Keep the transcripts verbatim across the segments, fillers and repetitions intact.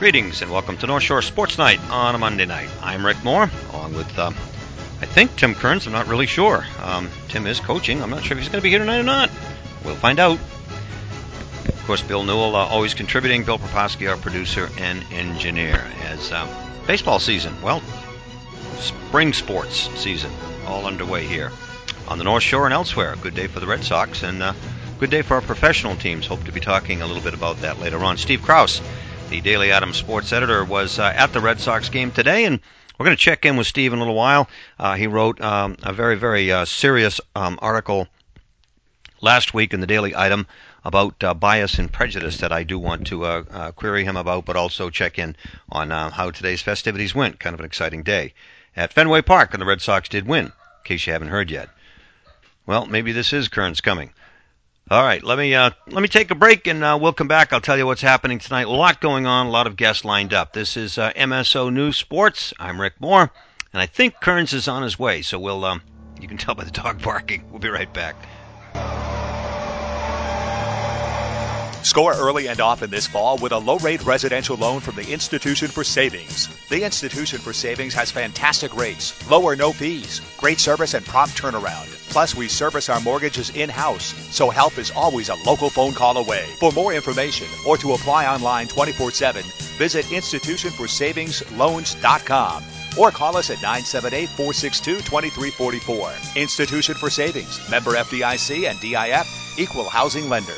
Greetings and welcome to North Shore Sports Night on a Monday night. I'm Rick Moore, along with, um, I think, Tim Kearns. I'm not really sure. Um, Tim is coaching. I'm not sure if he's going to be here tonight or not. We'll find out. Of course, Bill Newell uh, always contributing. Bill Proposky, our producer and engineer. As um, baseball season, well, spring sports season, all underway here on the North Shore and elsewhere. Good day for the Red Sox and uh, good day for our professional teams. Hope to be talking a little bit about that later on. Steve Krause, the Daily Adams sports editor, was uh, at the Red Sox game today, and we're going to check in with Steve in a little while. Uh, he wrote um, a very, very uh, serious um, article last week in the Daily Item about uh, bias and prejudice that I do want to uh, uh, query him about, but also check in on uh, how today's festivities went. Kind of an exciting day at Fenway Park, and the Red Sox did win, in case you haven't heard yet. Well, maybe this is Kearns coming. All right, let me uh, let me take a break, and uh, we'll come back. I'll tell you what's happening tonight. A lot going on, a lot of guests lined up. This is uh, M S O News Sports. I'm Rick Moore, and I think Kearns is on his way, so we'll um, you can tell by the dog barking. We'll be right back. Score early and often this fall with a low-rate residential loan from the Institution for Savings. The Institution for Savings has fantastic rates, low or no fees, great service, and prompt turnaround. Plus, we service our mortgages in-house, so help is always a local phone call away. For more information or to apply online twenty-four seven, visit institution for savings loans dot com or call us at nine seven eight, four six two, two three four four. Institution for Savings, member F D I C and D I F, equal housing lender.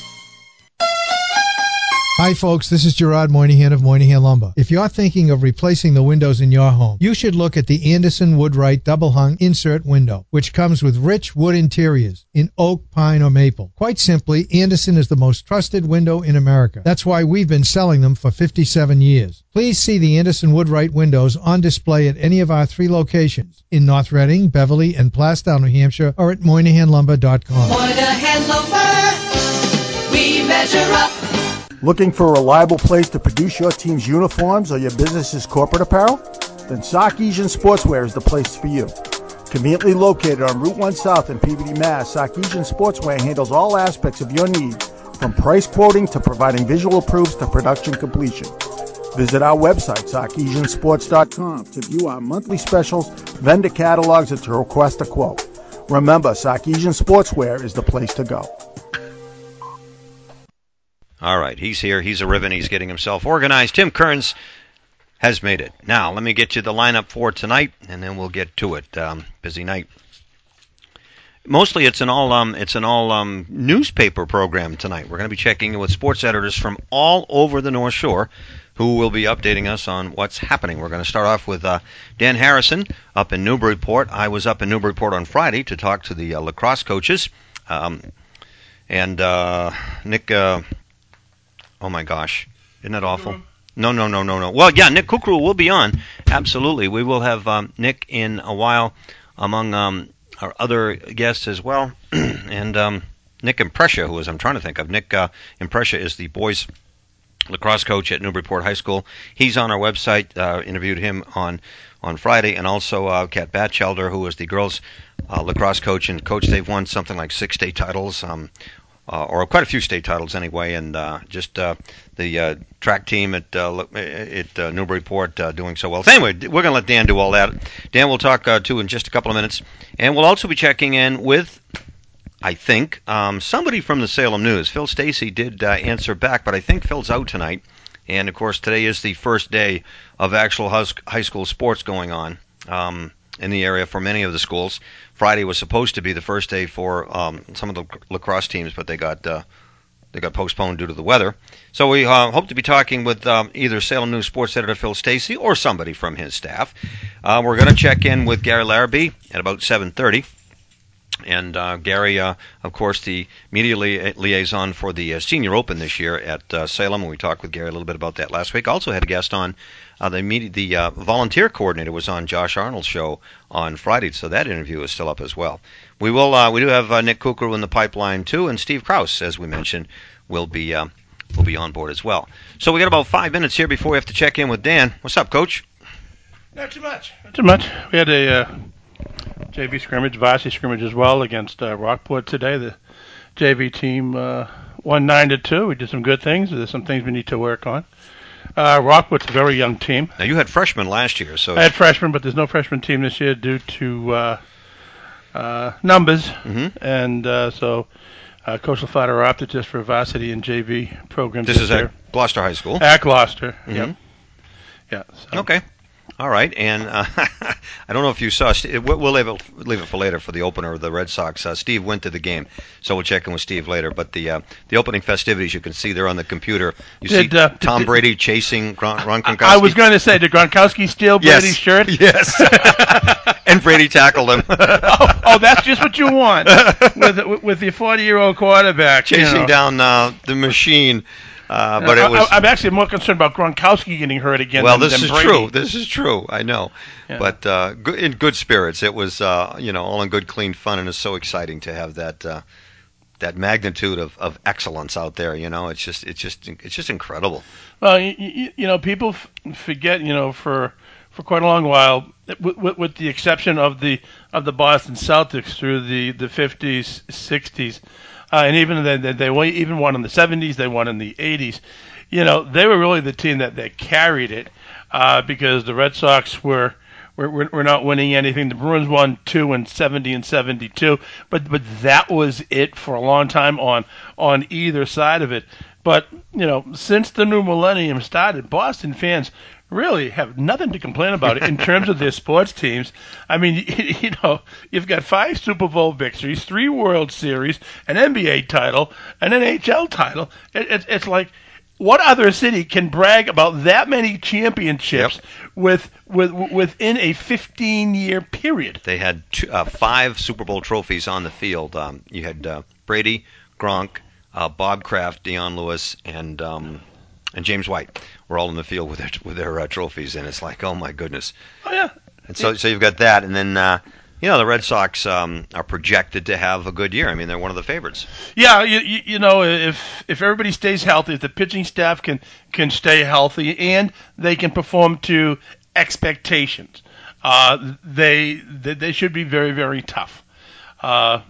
Hi folks, this is Gerard Moynihan of Moynihan Lumber. If you're thinking of replacing the windows in your home, you should look at the Anderson Woodwright Double Hung Insert Window, which comes with rich wood interiors in oak, pine, or maple. Quite simply, Anderson is the most trusted window in America. That's why we've been selling them for fifty-seven years. Please see the Anderson Woodwright windows on display at any of our three locations in North Reading, Beverly, and Plastown, New Hampshire, or at Moynihan Lumber dot com. Moynihan Lumber, we measure up. Looking for a reliable place to produce your team's uniforms or your business's corporate apparel? Then Sarkeesian Sportswear is the place for you. Conveniently located on Route one South in Peabody, Mass., Sarkeesian Sportswear handles all aspects of your needs, from price quoting to providing visual proofs to production completion. Visit our website, Sarkeesian Sports dot com, to view our monthly specials, vendor catalogs, and to request a quote. Remember, Sarkeesian Sportswear is the place to go. All right, he's here. He's a ribbon. He's getting himself organized. Tim Kearns has made it. Now, let me get you the lineup for tonight, and then we'll get to it. Um, busy night. Mostly, it's an all um, it's an all um, newspaper program tonight. We're going to be checking in with sports editors from all over the North Shore, who will be updating us on what's happening. We're going to start off with uh, Dan Harrison up in Newburyport. I was up in Newburyport on Friday to talk to the uh, lacrosse coaches, um, and uh, Nick. Uh, Oh, my gosh. Isn't that awful? No, no, no, no, no. Well, yeah, Nick Kukru will be on. Absolutely. We will have um, Nick in a while among um, our other guests as well. and um, Nick Imprescia, who is, I'm trying to think of. Nick uh, Imprescia is the boys lacrosse coach at Newburyport High School. He's on our website. Uh, interviewed him on, on Friday. And also uh, Kat Batchelder, who is the girls uh, lacrosse coach. And, coach, they've won something like six state titles. Um Uh, or quite a few state titles anyway, and uh, just uh, the uh, track team at uh, at uh, Newburyport uh, doing so well. So anyway, we're going to let Dan do all that. Dan will talk uh, to in just a couple of minutes, and we'll also be checking in with, I think, um, somebody from the Salem News. Phil Stacy did uh, answer back, but I think Phil's out tonight, and of course today is the first day of actual high school sports going on um, in the area for many of the schools. Friday was supposed to be the first day for um, some of the lacrosse teams, but they got uh, they got postponed due to the weather. So we uh, hope to be talking with um, either Salem News sports editor Phil Stacy or somebody from his staff. Uh, we're going to check in with Gary Larrabee at about seven thirty. And uh, Gary, uh, of course, the media li- liaison for the uh, Senior Open this year at uh, Salem, and we talked with Gary a little bit about that last week. Also had a guest on, uh, the media, the uh, volunteer coordinator was on Josh Arnold's show on Friday, so that interview is still up as well. We will, uh, we do have uh, Nick Kukru in the pipeline too, and Steve Krause, as we mentioned, will be uh, will be on board as well. So we got about five minutes here before we have to check in with Dan. What's up, Coach? Not too much. Not too much. We had a uh, J V scrimmage, varsity scrimmage as well against uh, Rockport today. The J V team uh, won nine to two. We did some good things. There's some things we need to work on. Uh, Rockwood's a very young team. Now, you had freshmen last year, so I had freshmen, but there's no freshman team this year due to uh, uh, numbers, mm-hmm. and uh, so uh, Coach LaFada opted just for varsity and J V programs. This is year. at Gloucester High School. At Gloucester, mm-hmm. yeah. Yeah. So. Okay. All right, and uh, I don't know if you saw. We'll leave it, leave it for later for the opener of the Red Sox. Uh, Steve went to the game, so we'll check in with Steve later. But the uh, the opening festivities, you can see there on the computer. You did, see uh, Tom did, Brady chasing Ron, Ron Gronkowski. I was going to say, did Gronkowski steal yes. Brady's shirt? Yes. And Brady tackled him. oh, oh, that's just what you want with with your forty-year-old quarterback chasing you know. down uh, the machine. Uh, but I, it was. I, I'm actually more concerned about Gronkowski getting hurt again. Well, than, this than is Brady. true. This is true. I know, yeah. but uh, good, in good spirits. It was, uh, you know, all in good, clean fun, and it's so exciting to have that uh, that magnitude of, of excellence out there. You know, it's just, it's just, it's just incredible. Well, you, you, you know, people f- forget, you know, for for quite a long while, with, with, with the exception of the of the Boston Celtics through the the fifties, sixties. Uh, and even they, they, they even won in the seventies, they won in the eighties. You know, they were really the team that, that carried it uh, because the Red Sox were, were were not winning anything. The Bruins won two in seventy and seventy-two, but but that was it for a long time on on either side of it. But you know, since the new millennium started, Boston fans really have nothing to complain about in terms of their sports teams. I mean, you know, you've got five Super Bowl victories, three World Series, an N B A title, an N H L title. It, it, it's like, what other city can brag about that many championships yep. with, with within a fifteen-year period? They had two, uh, five Super Bowl trophies on the field. Um, you had uh, Brady, Gronk, uh, Bob Kraft, Deion Lewis, and um, and James White were all in the field with their with their uh, trophies, and it's like, oh my goodness. Oh yeah. And so, so you've got that, and then uh, you know the Red Sox um, are projected to have a good year. I mean, they're one of the favorites. Yeah, you, you, you know, if if everybody stays healthy, if the pitching staff can can stay healthy, and they can perform to expectations, uh, they, they they should be very very tough. Uh,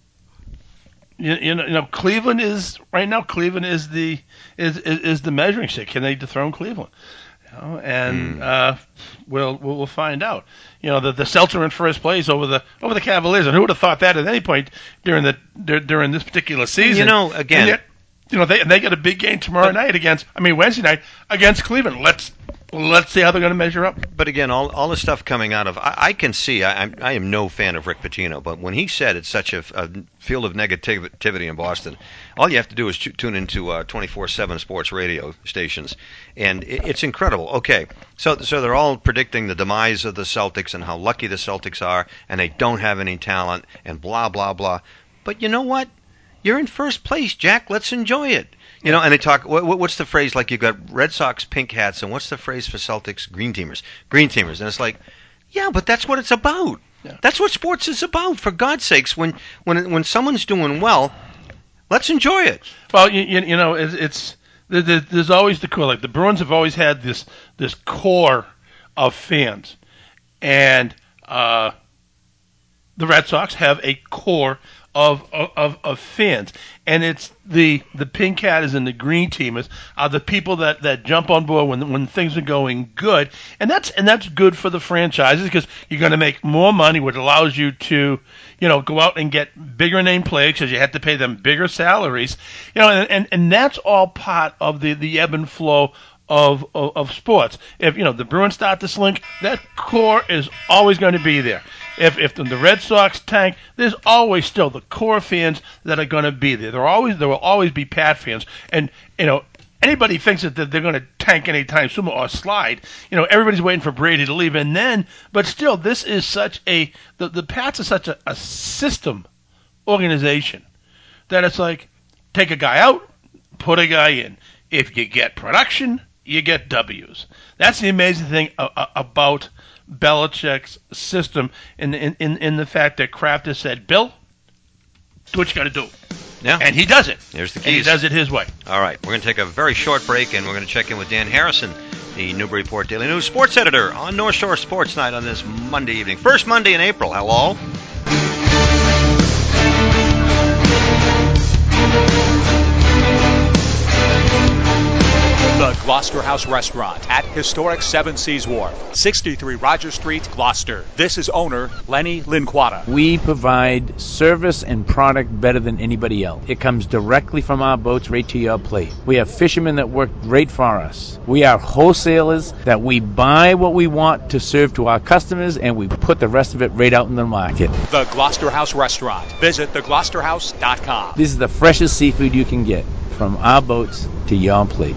You, you know, you know, Cleveland is right now. Cleveland is the is is, is the measuring stick. Can they dethrone Cleveland? You know, and mm. uh, we'll we'll find out. You know, the the Celtics are in first place over the over the Cavaliers, and who would have thought that at any point during the during this particular season? You know, again, yet, you know, they they got a big game tomorrow but, night against. I mean, Wednesday night against Cleveland. Let's. Let's see how they're going to measure up. But again, all all the stuff coming out of I, I can see. I I'm, I am no fan of Rick Pitino, but when he said it's such a, a field of negativity in Boston, all you have to do is t- tune into uh, twenty-four seven sports radio stations, and it, it's incredible. Okay, so so they're all predicting the demise of the Celtics and how lucky the Celtics are, and they don't have any talent, and blah blah blah. But you know what? You're in first place, Jack. Let's enjoy it. You know, and they talk, what, what's the phrase, like you've got Red Sox pink hats, and what's the phrase for Celtics? Green teamers. Green teamers. And it's like, yeah, but that's what it's about. Yeah. That's what sports is about, for God's sakes. When when when someone's doing well, let's enjoy it. Well, you, you know, it's, it's there's always the core. Like the Bruins have always had this this core of fans, and uh, the Red Sox have a core Of, of of fans, and it's the the pink hatters and the green teamers are the people that, that jump on board when when things are going good, and that's and that's good for the franchises because you're going to make more money, which allows you to, you know, go out and get bigger name players because you have to pay them bigger salaries, you know, and and, and that's all part of the, the ebb and flow of, of of sports. If you know the Bruins start to slink, that core is always going to be there. If if the Red Sox tank, there's always still the core fans that are going to be there. There are always there will always be Pat fans, and you know anybody thinks that they're going to tank anytime soon or slide. You know everybody's waiting for Brady to leave, and then but still this is such a the the Pats are such a, a system organization that it's like take a guy out, put a guy in. If you get production, you get W's. That's the amazing thing about Belichick's system, in in in the fact that Kraft has said, Bill, do what you got to do. Yeah. And he does it. There's the keys. And he does it his way. All right. We're going to take a very short break, and we're going to check in with Dan Harrison, the Newburyport Daily News sports editor on North Shore Sports Night on this Monday evening. First Monday in April. Hello. The Gloucester House Restaurant at historic Seven Seas Wharf, sixty-three Roger Street, Gloucester. This is owner Lenny Linquata. We provide service and product better than anybody else. It comes directly from our boats right to your plate. We have fishermen that work great for us. We are wholesalers that we buy what we want to serve to our customers, and we put the rest of it right out in the market. The Gloucester House Restaurant. Visit the gloucester house dot com. This is the freshest seafood you can get from our boats to your plate.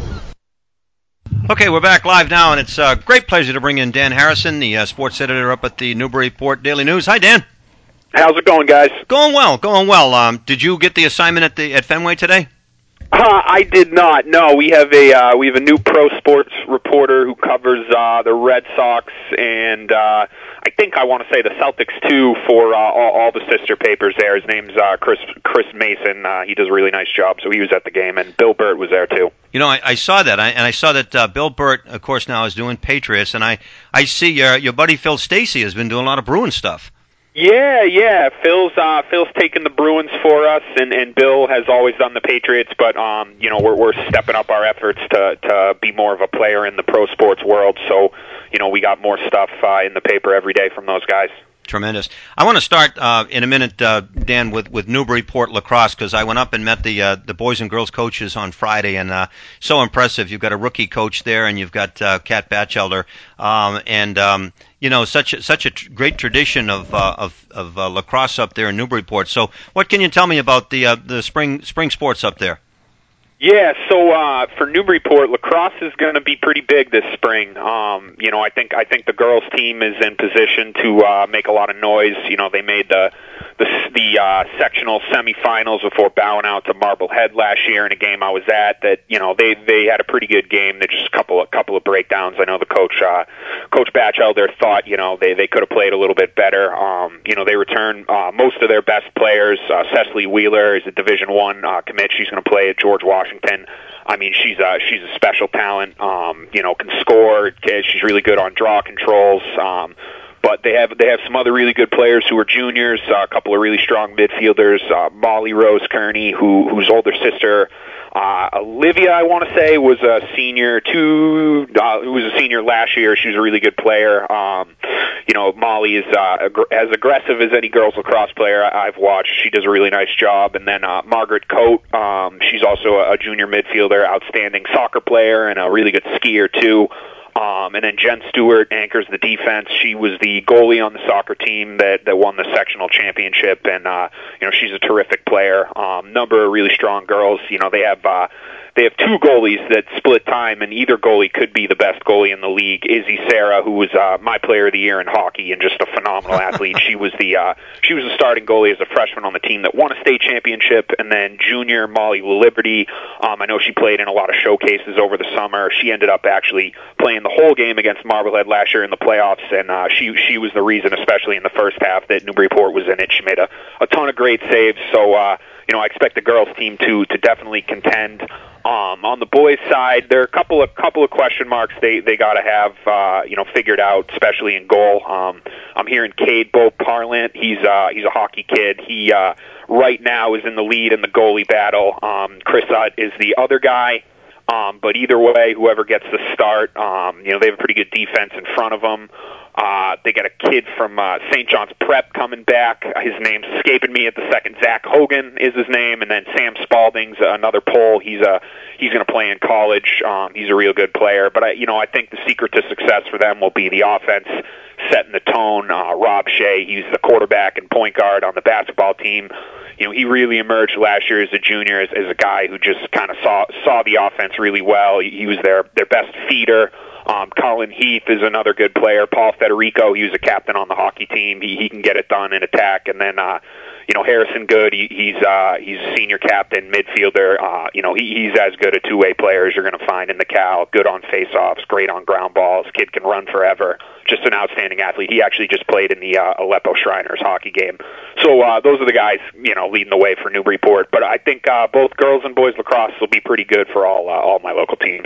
Okay, we're back live now, and it's a great pleasure to bring in Dan Harrison, the uh, sports editor up at the Newburyport Daily News. Hi, Dan. How's it going, guys? Going well, going well. Um, did you get the assignment at the at Fenway today? Uh, I did not. No, we have a uh, we have a new pro sports reporter who covers uh, the Red Sox and uh, I think I want to say the Celtics too for uh, all, all the sister papers there. His name's uh, Chris Chris Mason. Uh, he does a really nice job, so he was at the game, and Bill Burt was there too. You know, I, I saw that, I, and I saw that uh, Bill Burt, of course, now is doing Patriots, and I I see your your buddy Phil Stacey has been doing a lot of Bruins stuff. Yeah, yeah. Phil's uh, Phil's taken the Bruins for us, and, and Bill has always done the Patriots. But um, you know, we're we're stepping up our efforts to to be more of a player in the pro sports world. So, you know, we got more stuff uh, in the paper every day from those guys. Tremendous. I want to start uh, in a minute, uh, Dan, with, with Newburyport lacrosse, because I went up and met the uh, the boys and girls coaches on Friday, and uh, so impressive. You've got a rookie coach there, and you've got uh, Kat Batchelder, um, and um, you know, such a, such a tr- great tradition of uh, of, of uh, lacrosse up there in Newburyport. So, what can you tell me about the uh, the spring spring sports up there? Yeah, so uh, for Newburyport, lacrosse is going to be pretty big this spring. Um, you know, I think I think the girls' team is in position to uh, make a lot of noise. You know, they made the the, the uh, sectional semifinals before bowing out to Marblehead last year in a game I was at. That you know they they had a pretty good game. They're just a couple a couple of breakdowns. I know the coach uh, Coach Batchelder thought you know they they could have played a little bit better. Um, you know, they returned uh, most of their best players. Uh, Cecily Wheeler is a Division One uh, commit. She's going to play at George Washington. I mean, she's a she's a special talent. Um, you know, can score. She's really good on draw controls. Um, but they have they have some other really good players who are juniors. Uh, a couple of really strong midfielders. Uh, Molly Rose Kearney, who whose older sister uh, Olivia, I want to say, was a senior. Two, uh, who was a senior last year. She was a really good player. Um, you know, Molly is uh, ag- as aggressive as any girls lacrosse player I- I've watched. She does a really nice job. And then uh, Margaret Coate, um, she's also a, a junior midfielder, outstanding soccer player, and a really good skier too. Um, and then Jen Stewart anchors the defense. She was the goalie on the soccer team that, that won the sectional championship, and uh, you know she's a terrific player. Um, number of really strong girls. You know they have uh, they have two goalies that split time, and either goalie could be the best goalie in the league. Izzy Sarah, who was uh, my player of the year in hockey and just a phenomenal athlete. She was the uh, she was the starting goalie as a freshman on the team that won a state championship. And then junior Molly Liberty. Um, I know she played in a lot of showcases over the summer. She ended up actually playing the whole game against Marblehead last year in the playoffs, and uh, she she was the reason, especially in the first half, that Newburyport was in it. She made a, a ton of great saves. So uh, you know I expect the girls team to to definitely contend. Um, on the boys' side, there are a couple of couple of question marks they they got to have uh, you know figured out, especially in goal. Um, I'm hearing Cade Bo Parlant. He's uh, he's a hockey kid. He uh, right now is in the lead in the goalie battle. Um, Chris Utt is the other guy. Um, but either way, whoever gets the start, um, you know, they have a pretty good defense in front of them. Uh, they got a kid from uh, Saint John's Prep coming back. His name's escaping me at the second. Zach Hogan is his name, and then Sam Spalding's another Pole. He's a he's going to play in college. Um, he's a real good player. But I, you know, I think the secret to success for them will be the offense setting the tone. Uh, Rob Shea, he's the quarterback and point guard on the basketball team. You know, he really emerged last year as a junior as, as a guy who just kind of saw saw the offense really well. He, he was their their best feeder. Um, Colin Heath is another good player. Paul Federico, he was a captain on the hockey team. He he can get it done in attack. And then uh, you know Harrison Good, he, he's uh, he's a senior captain midfielder. Uh, you know he, he's as good a two way player as you're going to find in the Cal. Good on faceoffs, great on ground balls. Kid can run forever. Just an outstanding athlete. He actually just played in the uh, Aleppo Shriners hockey game. So uh, those are the guys, you know, leading the way for Newburyport. But I think uh, both girls and boys lacrosse will be pretty good for all uh, all my local teams.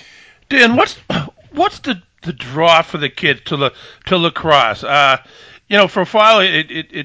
Dan, what's what's the, the draw for the kids to la, to lacrosse? Uh, you know, for a while it, it it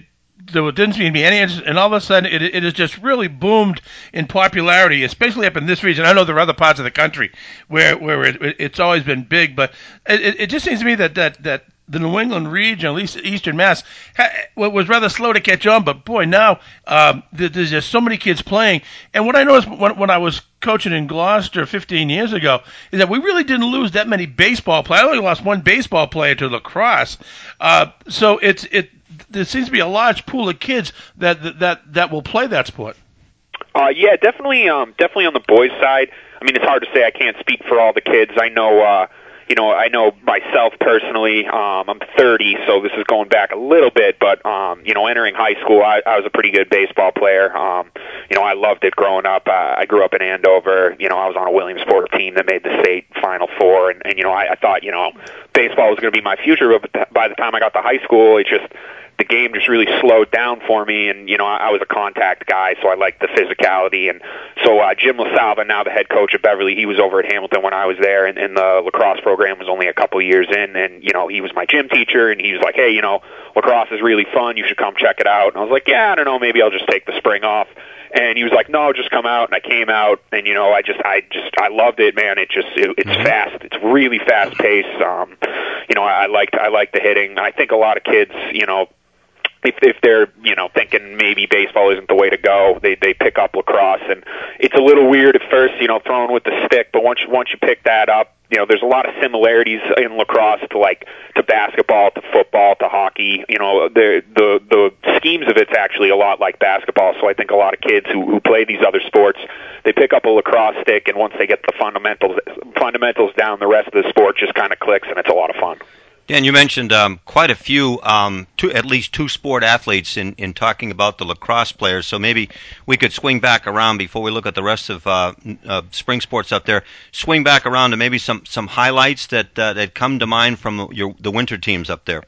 there didn't seem to be any interest, and all of a sudden it, it has just really boomed in popularity, especially up in this region. I know there are other parts of the country where where it, it's always been big, but it, it just seems to me that that that the New England region, at least Eastern Mass, was rather slow to catch on. But boy, now um, there's just so many kids playing. And what I noticed when, when I was coaching in Gloucester fifteen years ago is that we really didn't lose that many baseball players. I only lost one baseball player to lacrosse. Uh, so it's it. There seems to be a large pool of kids that that that will play that sport. Uh, yeah, definitely, um, definitely on the boys' side. I mean, it's hard to say. I can't speak for all the kids. I know. Uh, You know, I know myself personally, um, I'm thirty, so this is going back a little bit, but, um, you know, entering high school, I, I was a pretty good baseball player. Um, you know, I loved it growing up. Uh, I grew up in Andover. You know, I was on a Williamsport team that made the state Final Four, and, and you know, I, I thought, you know, baseball was going to be my future, but by the time I got to high school, it just, the game just really slowed down for me, and, you know, I, I was a contact guy, so I liked the physicality, and so uh, Jim LaSalva, now the head coach at Beverly, he was over at Hamilton when I was there, and, and the lacrosse program was only a couple years in, and, you know, he was my gym teacher, and he was like, hey, you know, lacrosse is really fun, you should come check it out, and I was like, yeah, I don't know, maybe I'll just take the spring off. And he was like, "No, just come out." And I came out, and you know, I just, I just, I loved it, man. It just, it, it's mm-hmm. fast. It's really fast paced. Um, you know, I, I liked, I liked the hitting. I think a lot of kids, you know, if if they're, you know, thinking maybe baseball isn't the way to go, they they pick up lacrosse, and it's a little weird at first, you know, throwing with the stick. But once once you pick that up, you know, there's a lot of similarities in lacrosse to like to basketball, to football, to hockey. You know, the the the schemes of it's actually a lot like basketball. So I think a lot of kids who who play these other sports, they pick up a lacrosse stick, and once they get the fundamentals fundamentals down, the rest of the sport just kind of clicks, and it's a lot of fun. Dan, you mentioned um, quite a few, um, two, at least two sport athletes in, in talking about the lacrosse players, so maybe we could swing back around before we look at the rest of uh, uh, spring sports up there, swing back around to maybe some, some highlights that uh, that come to mind from your, the winter teams up there.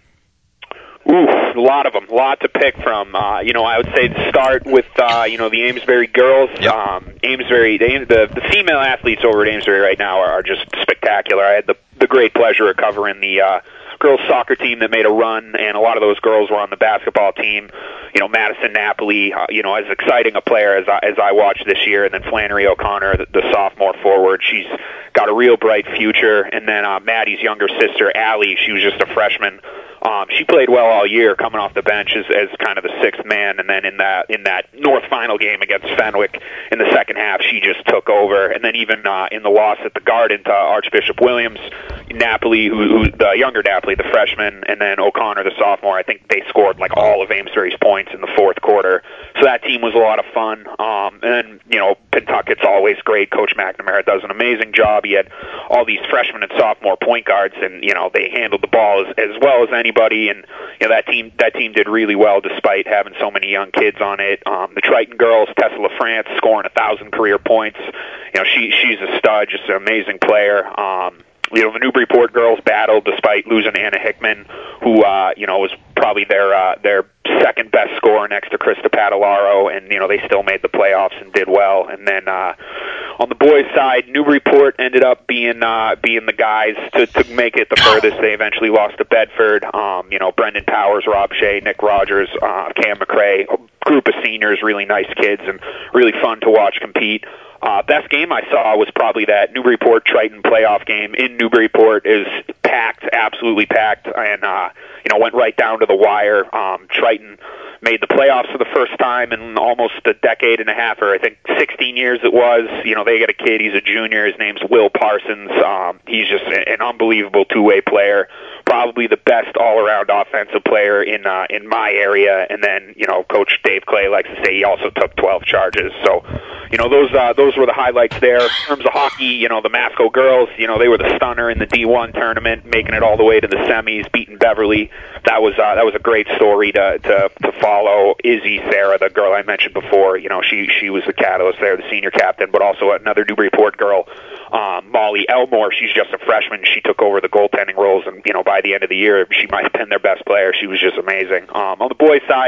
Ooh, a lot of them, a lot to pick from. Uh, you know, I would say to start with, uh, you know, the Amesbury girls. Yep. Um, Amesbury, the, the the female athletes over at Amesbury right now are, are just spectacular. I had the the great pleasure of covering the uh, girls soccer team that made a run, and a lot of those girls were on the basketball team. You know, Madison Napoli, uh, you know, as exciting a player as I, as I watched this year, and then Flannery O'Connor, the, the sophomore forward, she's got a real bright future. And then uh, Maddie's younger sister, Allie, she was just a freshman. Um, she played well all year, coming off the bench as, as kind of the sixth man, and then in that in that North final game against Fenwick in the second half, she just took over. And then even uh, in the loss at the Garden to Archbishop Williams, Napoli, who, who the younger Napoli, the freshman, and then O'Connor, the sophomore, I think they scored like all of Amesbury's points in the fourth quarter. So that team was a lot of fun. Um, and then, you know, Pentucket's always great. Coach McNamara does an amazing job. He had all these freshmen and sophomore point guards, and, you know, they handled the ball as, as well as anybody. And you know that team that team did really well despite having so many young kids on it. Um, the Triton girls, Tessa LaFrance, scoring a thousand career points. You know she she's a stud, just an amazing player. Um, you know the Newburyport girls battled despite losing Anna Hickman, who uh, you know was probably their uh, their second best scorer next to Krista Padalaro, and you know they still made the playoffs and did well. And then uh, on the boys' side, Newburyport ended up being uh, being the guys to, to make it the furthest. They eventually lost to Bedford. Um, you know Brendan Powers, Rob Shea, Nick Rogers, uh, Cam McRae, a group of seniors, really nice kids, and really fun to watch compete. Uh, best game I saw was probably that Newburyport-Triton playoff game in Newburyport. Is packed, absolutely packed, and uh, you know went right down to the wire. Um, Triton made the playoffs for the first time in almost a decade and a half, or I think sixteen years it was. You know they got a kid, he's a junior. His name's Will Parsons. Um, he's just an unbelievable two-way player. Probably the best all-around offensive player in uh, in my area. And then you know Coach Dave Clay likes to say he also took twelve charges. So. You know, those uh, those were the highlights there. In terms of hockey, you know, the Masco girls, you know, they were the stunner in the D one tournament, making it all the way to the semis, beating Beverly. That was uh, that was a great story to, to to follow. Izzy Sarah, the girl I mentioned before, you know, she she was the catalyst there, the senior captain, but also another Newburyport girl, um, Molly Elmore. She's just a freshman. She took over the goaltending roles, and you know, by the end of the year, she might have been their best player. She was just amazing. Um, on the boys' side,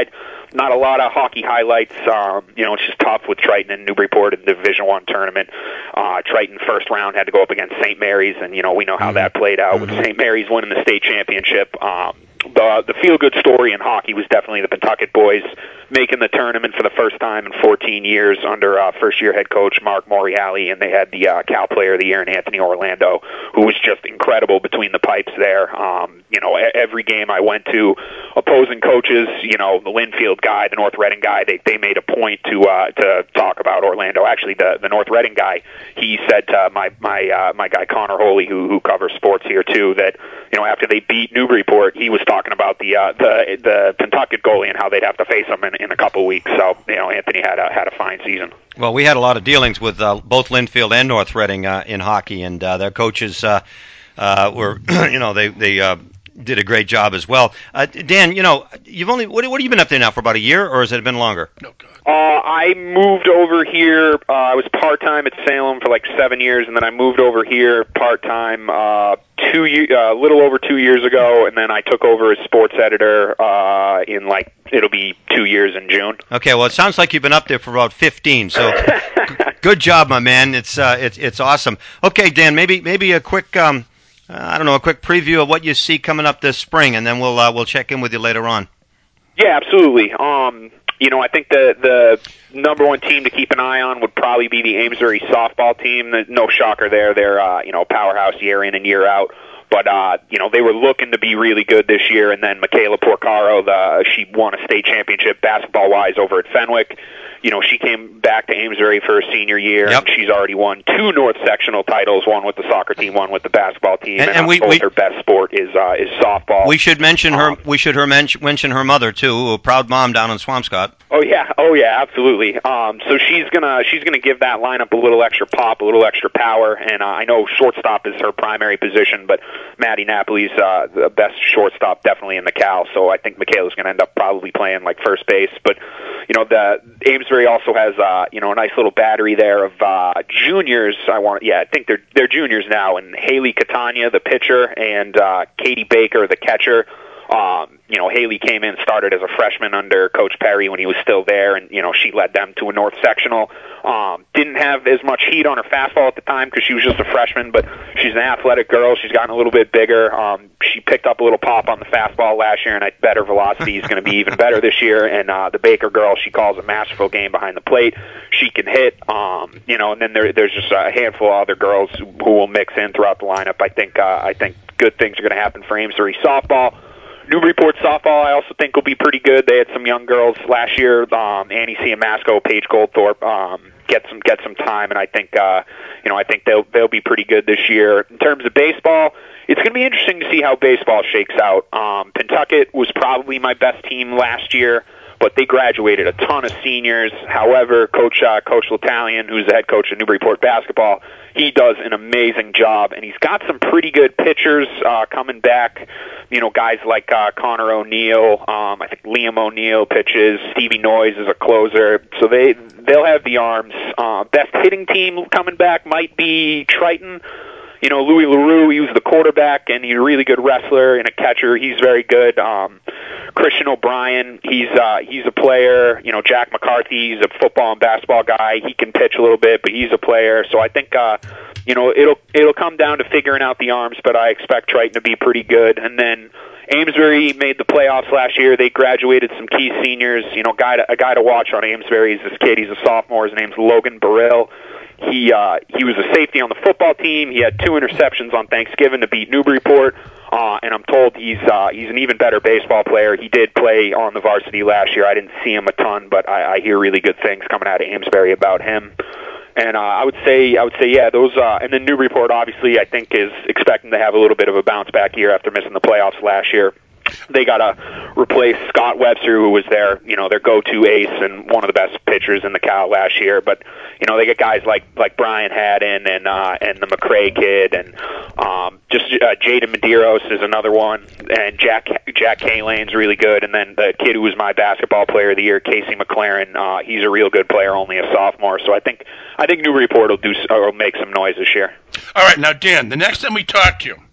not a lot of hockey highlights. Um, you know, it's just tough with Triton and Newburyport in the Division One tournament. Uh, Triton first round had to go up against Saint Mary's, and you know we know how that played out with Saint Mary's winning the state championship. Um, the the feel good story in hockey was definitely the Pentucket boys making the tournament for the first time in fourteen years under uh, first year head coach Mark Moriali, and they had the uh, Cal Player of the Year in Anthony Orlando, who was just incredible between the pipes there. Um, you know, every game I went to, opposing coaches, you know, the Linfield guy, the North Reading guy, they they made a point to uh, to talk about Orlando. Actually, the the North Reading guy, he said to my my uh, my guy Connor Holy, who who covers sports here too, that you know after they beat Newburyport, he was talking about the uh, the the Pentucket goalie and how they'd have to face him in, in a couple weeks. So you know, Anthony had a had a fine season. Well, we had a lot of dealings with uh, both Linfield and North Reading uh, in hockey, and uh, their coaches uh, uh, were, you know, they they uh, did a great job as well. Uh, Dan, you know, you've only what, what have you been up there now for about a year, or has it been longer? No, God. Uh, I moved over here. Uh, I was part time at Salem for like seven years, and then I moved over here part time uh, two ye- uh, a little over two years ago, and then I took over as sports editor uh, in like it'll be two years in June. Okay, well, it sounds like you've been up there for about fifteen. So, g- good job, my man. It's uh, it's it's awesome. Okay, Dan, maybe maybe a quick um, uh, I don't know, a quick preview of what you see coming up this spring, and then we'll uh, we'll check in with you later on. Yeah, absolutely. Um, you know, I think the the number one team to keep an eye on would probably be the Amesbury softball team. No shocker there. They're uh, you know powerhouse year in and year out. But, uh, you know, they were looking to be really good this year, and then Michaela Porcaro, the, she won a state championship basketball-wise over at Fenwick. You know, she came back to Amesbury for her senior year, yep. and she's already won two North Sectional titles, one with the soccer team, one with the basketball team, and, and, and uh, we, both we, her best sport is uh, is softball. We should mention her. Um, we should her mention, mention her mother too, a proud mom down in Swampscott. Oh yeah, oh yeah, absolutely. Um, so she's gonna she's gonna give that lineup a little extra pop, a little extra power, and uh, I know shortstop is her primary position, but Maddie Napoli's uh, the best shortstop definitely in the Cal. So I think Michaela's gonna end up probably playing like first base. But you know, the Amesbury also has uh, you know a nice little battery there of uh, juniors. I want yeah, I think they're they're juniors now, and Haley Catania, the pitcher, and uh, Katie Baker, the catcher. Um, you know, Haley came in, started as a freshman under Coach Perry when he was still there, and, you know, she led them to a North Sectional. Um, didn't have as much heat on her fastball at the time because she was just a freshman, but she's an athletic girl. She's gotten a little bit bigger. Um, she picked up a little pop on the fastball last year, and I bet her velocity is going to be even better this year. And uh, the Baker girl, she calls a masterful game behind the plate. She can hit, um, you know, and then there, there's just a handful of other girls who will mix in throughout the lineup. I think, uh, I think good things are going to happen for Amesbury softball. Newburyport softball, I also think will be pretty good. They had some young girls last year. Um, Annie Ciamasco, Paige Goldthorpe, um, get some get some time, and I think uh, you know I think they'll they'll be pretty good this year. In terms of baseball, it's going to be interesting to see how baseball shakes out. Um, Pentucket was probably my best team last year, but they graduated a ton of seniors. However, Coach uh, Coach L'Italian, who's the head coach of Newburyport basketball, he does an amazing job, and he's got some pretty good pitchers uh, coming back. You know, guys like uh, Connor O'Neill, um, I think Liam O'Neill pitches, Stevie Noyes is a closer, so they they'll have the arms. Uh, best hitting team coming back might be Triton. You know, Louis LaRue, he was the quarterback, and he's a really good wrestler and a catcher. He's very good. Um, Christian O'Brien, he's uh, he's a player. You know, Jack McCarthy, he's a football and basketball guy. He can pitch a little bit, but he's a player. So I think, uh, you know, it'll it'll come down to figuring out the arms, but I expect Triton to be pretty good. And then Amesbury made the playoffs last year. They graduated some key seniors. You know, guy to, a guy to watch on Amesbury is this kid. He's a sophomore. His name's Logan Burrill. He uh, he was a safety on the football team. He had two interceptions on Thanksgiving to beat Newburyport, uh, and I'm told he's uh, he's an even better baseball player. He did play on the varsity last year. I didn't see him a ton, but I, I hear really good things coming out of Amesbury about him. And uh, I would say, I would say, yeah, those. Uh, and then Newburyport, obviously, I think is expecting to have a little bit of a bounce back year after missing the playoffs last year. They got to replace Scott Webster, who was their, you know, their go-to ace and one of the best pitchers in the Cal last year. But you know, they get guys like like Brian Haddon and uh, and the McCrae kid, and um, just uh, Jaden Medeiros is another one, and Jack Jack Kalane's really good. And then the kid who was my basketball player of the year, Casey McLaren, uh, he's a real good player, only a sophomore. So I think I think Newburyport will do or will make some noise this year. All right, now Dan, the next time we talk to you,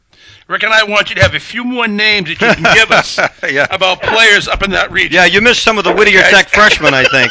Rick and I want you to have a few more names that you can give us yeah. about players up in that region. Yeah, you missed some of the Whittier Tech freshmen, I think.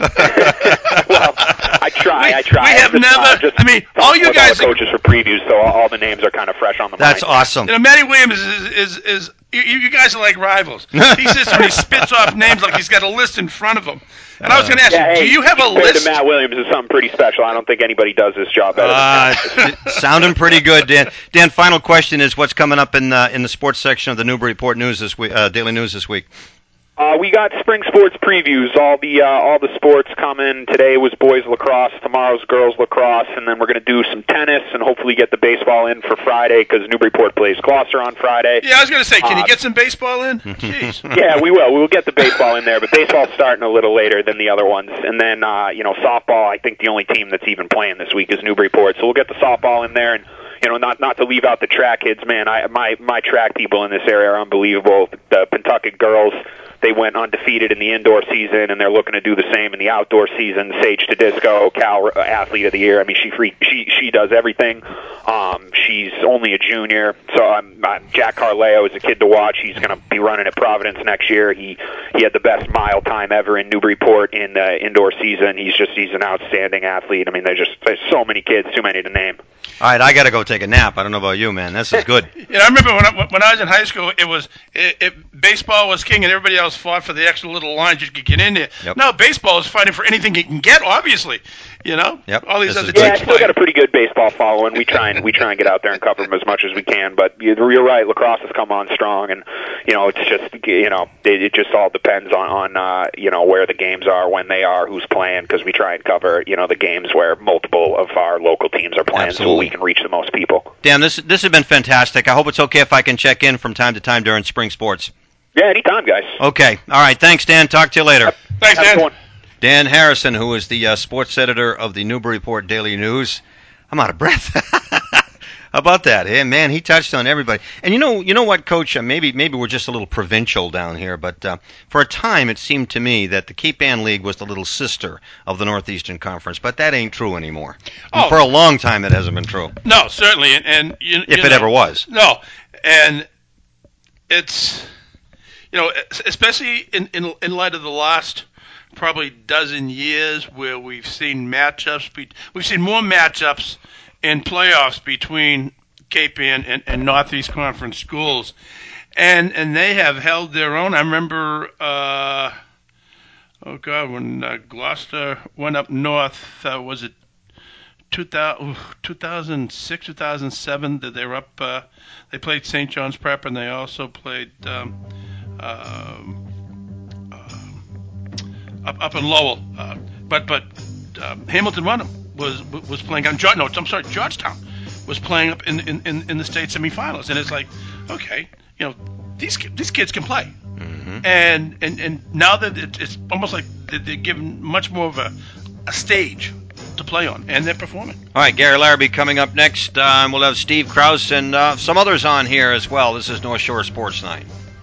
Well, I try, we, I try. We have just, never, uh, just I mean, all you guys... All the coaches for previews, so all, all the names are kind of fresh on the That's mind. awesome. You know, Matty Williams is... is, is you, you guys are like rivals. He sits there and he spits off names like he's got a list in front of him. And I was going to ask yeah, you, hey, do you have a compared list? to Matt Williams is something pretty special. I don't think anybody does this job better uh, than Matt. Sounding pretty good, Dan. Dan, final question is what's coming up in uh, in the sports section of the Newburyport News this week, uh, Daily News this week? Uh, we got spring sports previews. All the uh, all the sports coming. Today was boys lacrosse. Tomorrow's girls lacrosse, and then we're going to do some tennis and hopefully get the baseball in for Friday because Newburyport plays Gloucester on Friday. Yeah, I was going to say, can uh, you get some baseball in? Jeez. Yeah, we will. We'll get the baseball in there, but baseball's starting a little later than the other ones. And then uh, you know, softball. I think the only team that's even playing this week is Newburyport, so we'll get the softball in there and. You know, not not to leave out the track kids, man. I my my track people in this area are unbelievable. The Pentucket girls, they went undefeated in the indoor season, and they're looking to do the same in the outdoor season. Sage Tedisco, Cal Athlete of the Year. I mean, she free, she she does everything. Um, she's only a junior, so I'm, I'm Jack Carleo is a kid to watch. He's going to be running at Providence next year. He he had the best mile time ever in Newburyport in the indoor season. He's just he's an outstanding athlete. I mean, there's just there's so many kids, too many to name. All right, I got to go take a nap. I don't know about you, man. This is good. Yeah, I remember when I, when I was in high school, it was it, it, baseball was king, and everybody else fought for the extra little lines you could get in there. Yep. Now baseball is fighting for anything it can get. Obviously, you know. Yep. All these This other is good. Yeah, I teams still play. got a pretty good baseball following. We try and we try and get out there and cover them as much as we can. But you're you're right, lacrosse has come on strong, and you know it's just you know it, it just all depends on on uh, you know where the games are, when they are, who's playing, because we try and cover you know the games where multiple of our local teams are playing, Absolutely. so we can reach the most people. Dan, this this has been fantastic. I hope it's okay if I can check in from time to time during spring sports. Yeah, anytime, guys. Okay. All right. Thanks, Dan. Talk to you later. Thanks, Have a Dan. good one. Dan Harrison, who is the uh, sports editor of the Newburyport Daily News. I'm out of breath. How about that? Hey, man, he touched on everybody. And you know, you know what, Coach? Uh, maybe maybe we're just a little provincial down here, but uh, for a time it seemed to me that the Cape Ann League was the little sister of the Northeastern Conference, but that ain't true anymore. And Oh. for a long time, it hasn't been true. No, certainly, and, and you, If you it know, ever was. No, and it's you know, especially in, in in light of the last probably dozen years where we've seen matchups, be, we've seen more matchups in playoffs between Cape Ann and, and Northeast Conference schools, and and they have held their own. I remember, uh, oh God, when uh, Gloucester went up north, uh, was it two thousand six, two thousand seven that they were up? Uh, they played Saint John's Prep, and they also played um, um, uh, up up in Lowell. Uh, but but um, Hamilton Wenham was was playing on no, I'm sorry, Georgetown was playing up in in, in, in the state semifinals, and it's like, okay, you know, these these kids can play, Mm-hmm. and and and now that it, it's almost like they're given much more of a a stage to play on, and they're performing. All right, Gary Larrabee coming up next. Um, we'll have Steve Krause and uh, some others on here as well. This is North Shore Sports Night.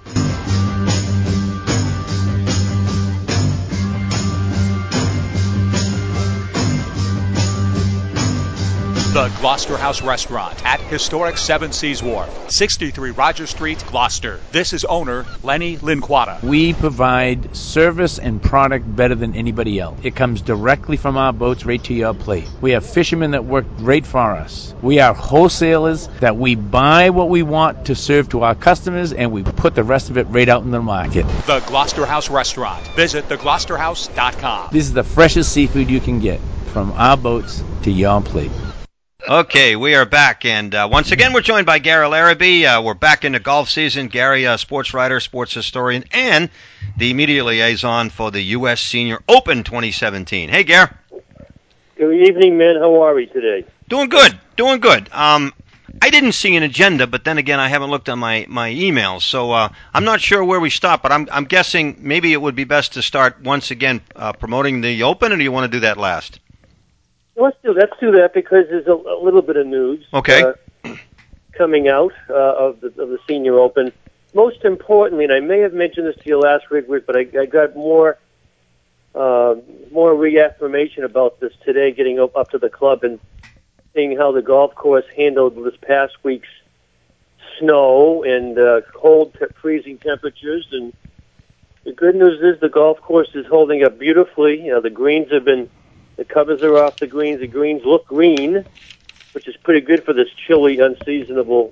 The Gloucester House Restaurant at historic Seven Seas Wharf, sixty-three Roger Street, Gloucester. This is owner Lenny Linquata. We provide service and product better than anybody else. It comes directly from our boats right to your plate. We have fishermen that work great for us. We are wholesalers that we buy what we want to serve to our customers, and we put the rest of it right out in the market. The Gloucester House Restaurant. Visit the gloucester house dot com. This is the freshest seafood you can get from our boats to your plate. Okay, we are back, and uh, once again, we're joined by Gary Larrabee. Uh, we're back into golf season. Gary, uh, sports writer, sports historian, and the media liaison for the U S Senior Open twenty seventeen. Hey, Gary. Good evening, man. How are we today? Doing good, doing good. Um, I didn't see an agenda, but then again, I haven't looked on my, my emails, so uh, I'm not sure where we stop, but I'm I'm guessing maybe it would be best to start once again uh, promoting the Open, or do you want to do that last? Let's do let's do that because there's a, a little bit of news Okay. uh, coming out uh, of the of the Senior Open. Most importantly, and I may have mentioned this to you last week, Rick, but I, I got more uh, more reaffirmation about this today, getting up, up to the club and seeing how the golf course handled this past week's snow and uh, cold, t- freezing temperatures. And the good news is the golf course is holding up beautifully. You know, the greens have been, the covers are off the greens. The greens look green, which is pretty good for this chilly, unseasonable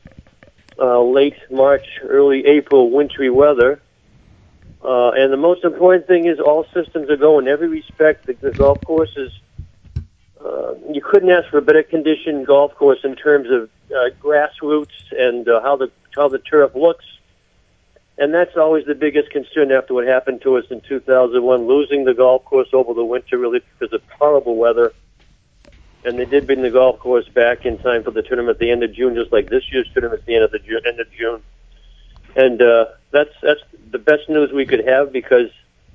uh, late March, early April wintry weather. Uh, and the most important thing is all systems are going. In every respect, the, the golf course is, uh, you couldn't ask for a better conditioned golf course in terms of uh, grassroots and uh, how the how the turf looks. And that's always the biggest concern after what happened to us in two thousand one, losing the golf course over the winter really because of horrible weather. And they did bring the golf course back in time for the tournament at the end of June, just like this year's tournament at the end of the June, end of June. And uh, that's that's the best news we could have because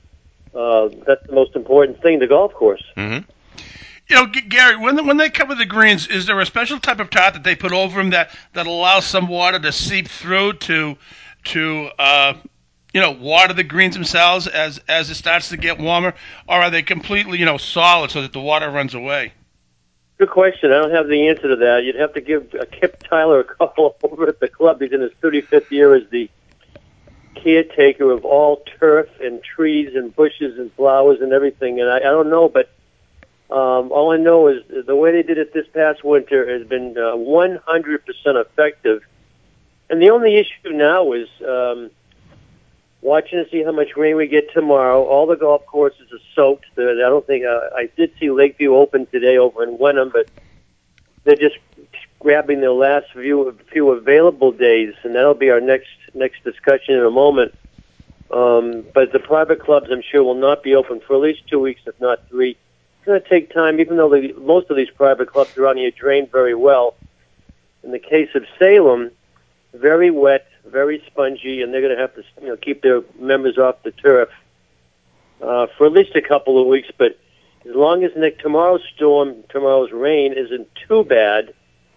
uh, that's the most important thing, the golf course. Mm-hmm. You know, G- Gary, when the, when they cover the greens, is there a special type of tarp that they put over them that, that allows some water to seep through to to uh, you know water the greens themselves as as it starts to get warmer, or are they completely you know solid so that the water runs away? Good question. I don't have the answer to that. You'd have to give uh, Kip Tyler a call over at the club. He's in his thirty-fifth year as the caretaker of all turf and trees and bushes and flowers and everything. And I, I don't know, but um, all I know is the way they did it this past winter has been uh, one hundred percent effective. And the only issue now is um, watching to see how much rain we get tomorrow. All the golf courses are soaked. I don't think uh, I did see Lakeview Open today over in Wenham, but they're just grabbing their last few few available days, and that'll be our next next discussion in a moment. Um, but the private clubs, I'm sure, will not be open for at least two weeks, if not three. It's going to take time, even though the, most of these private clubs around here drain very well. In the case of Salem, very wet, very spongy, and they're going to have to you know keep their members off the turf uh, for at least a couple of weeks. But as long as Nick tomorrow's storm, tomorrow's rain isn't too bad,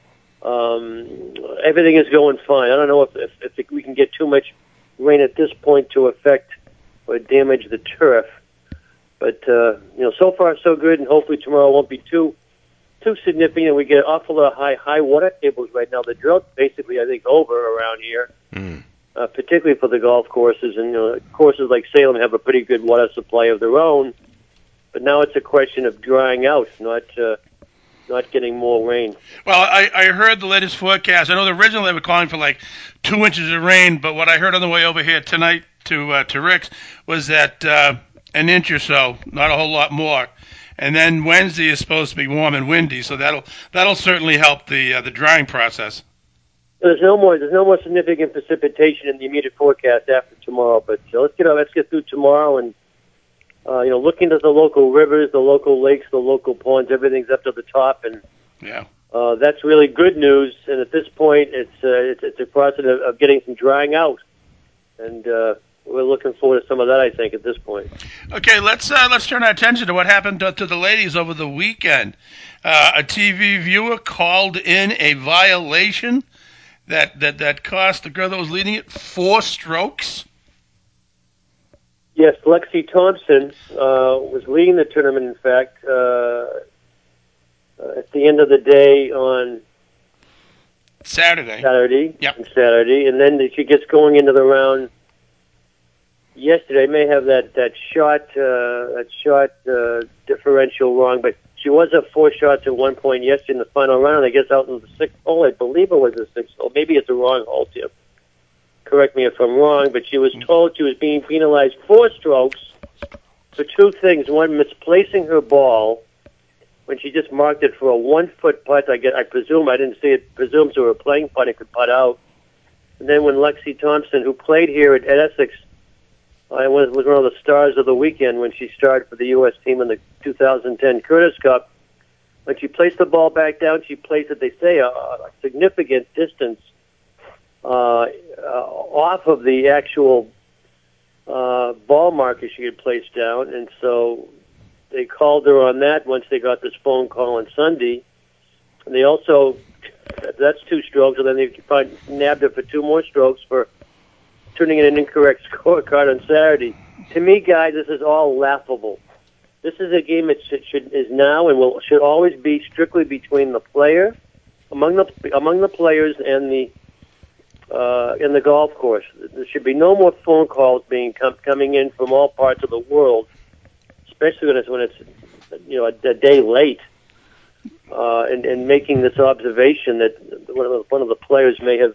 um, everything is going fine. I don't know if, if if we can get too much rain at this point to affect or damage the turf. But uh, you know, so far so good, and hopefully tomorrow won't be too. too significant. We get an awful lot of high high water tables right now. The drought's basically, I think, over around here, Mm. uh, particularly for the golf courses. And you know, courses like Salem have a pretty good water supply of their own. But now it's a question of drying out, not uh, not getting more rain. Well, I, I heard the latest forecast. I know that originally they were calling for like two inches of rain, but what I heard on the way over here tonight to uh, to Rick's was that uh, an inch or so, not a whole lot more. And then Wednesday is supposed to be warm and windy, so that'll that'll certainly help the uh, the drying process. There's no more there's no more significant precipitation in the immediate forecast after tomorrow. But uh, let's get uh, let's get through tomorrow and uh, you know looking at the local rivers, the local lakes, the local ponds. Everything's up to the top, and yeah, uh, that's really good news. And at this point, it's uh, it's, it's a process of, of getting some drying out, and uh, we're looking forward to some of that, I think, at this point. Okay, let's uh, let's turn our attention to what happened to, to the ladies over the weekend. Uh, a T V viewer called in a violation that, that, that cost the girl that was leading it four strokes. Yes, Lexi Thompson uh, was leading the tournament, in fact, uh, at the end of the day on Saturday. Saturday, Yep. on Saturday, and then she gets going into the round yesterday. I may have that that shot uh, that shot uh, differential wrong, but she was up four shots at one point yesterday in the final round. I guess out in the sixth hole, I believe it was the sixth hole. Maybe it's the wrong hole, Tim. Correct me if I'm wrong, but she was told she was being penalized four strokes for two things. One, misplacing her ball when she just marked it for a one-foot putt. I get, I presume, I didn't see it, presumes they were playing putt, it could putt out. And then when Lexi Thompson, who played here at, at Essex, I was, was one of the stars of the weekend when she started for the U S team in the two thousand ten Curtis Cup. When she placed the ball back down, she placed it, they say, a, a significant distance uh, uh, off of the actual uh, ball marker she had placed down. And so they called her on that once they got this phone call on Sunday. And they also, that's two strokes, and then they find, nabbed her for two more strokes for turning in an incorrect scorecard on Saturday. To me, guys, this is all laughable. This is a game that should, should is now and will should always be strictly between the player, among the among the players and the uh, in the golf course. There should be no more phone calls being com- coming in from all parts of the world, especially when it's when it's you know a, a day late, uh, and, and making this observation that one of the, one of the players may have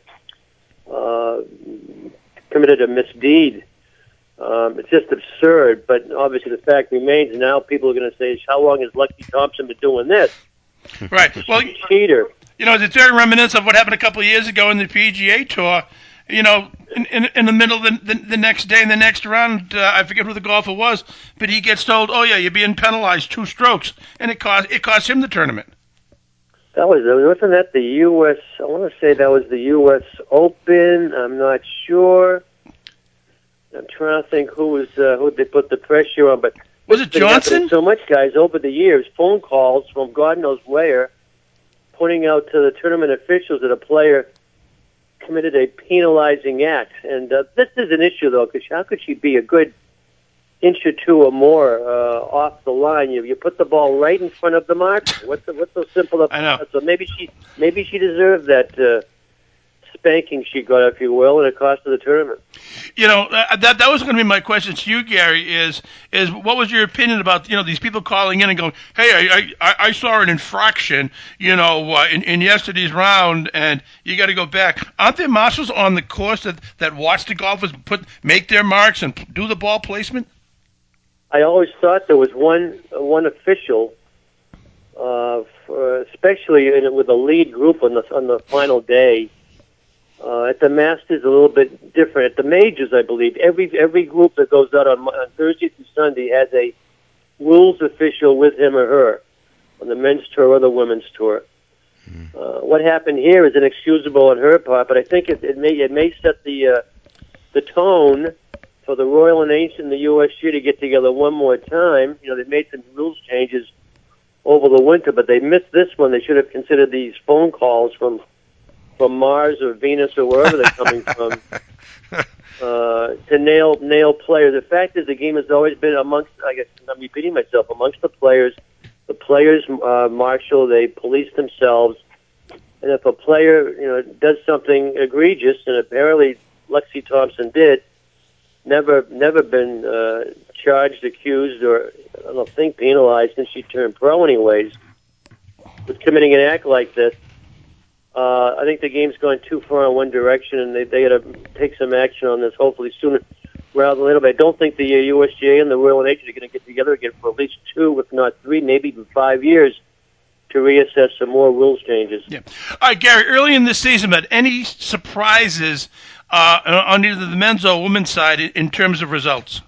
uh, committed a misdeed. Um, it's just absurd, but obviously the fact remains. Now people are going to say, "How long has Lexi Thompson been doing this?" Right. Well, cheater. You know, it's very reminiscent of what happened a couple of years ago in the P G A Tour. You know, in, in, in the middle of the, the, the next day in the next round, uh, I forget who the golfer was, but he gets told, "Oh yeah, you're being penalized two strokes," and it cost it cost him the tournament. That was wasn't that the U S I want to say that was the U S Open. I'm not sure. I'm trying to think who was uh, who they put the pressure on, but was it Johnson? So much, guys, over the years, phone calls from God knows where, pointing out to the tournament officials that a player committed a penalizing act. And uh, this is an issue, though, because how could she be a good inch or two or more uh, off the line? You you put the ball right in front of the mark. What's the, what's so simple about I know. that? So maybe she maybe she deserved that uh, spanking she got, if you will, and it cost her the tournament. You know, uh, that that was going to be my question to you, Gary. Is is what was your opinion about you know these people calling in and going, "Hey, I I, I saw an infraction, you know, uh, in, in yesterday's round, and you got to go back." Aren't there marshals on the course that, that watch the golfers put make their marks and do the ball placement? I always thought there was one one official, uh, for, especially in, with a lead group on the on the final day. Uh, at the Masters, a little bit different. At the majors, I believe every every group that goes out on, on Thursday through Sunday has a rules official with him or her on the men's tour or the women's tour. Mm. Uh, what happened here is inexcusable on her part, but I think it, it may it may set the uh, the tone for the Royal and Ancient and the U S G to get together one more time. You know, they made some rules changes over the winter, but they missed this one. They should have considered these phone calls from. from Mars or Venus or wherever they're coming from, uh, to nail nail players. The fact is, the game has always been amongst, I guess I'm repeating myself, amongst the players. The players uh, marshal, they police themselves, and if a player, you know, does something egregious, and apparently Lexi Thompson did, never never been uh, charged, accused, or I don't think penalized since she turned pro anyways, with committing an act like this. Uh, I think the game's going too far in one direction, and they they got to take some action on this, hopefully sooner rather than later. But I don't think the uh, U S G A and the Royal Navy are going to get together again for at least two, if not three, maybe even five years to reassess some more rules changes. Yeah. All right, Gary, early in this season, but any surprises uh, on either the men's or women's side in, in terms of results?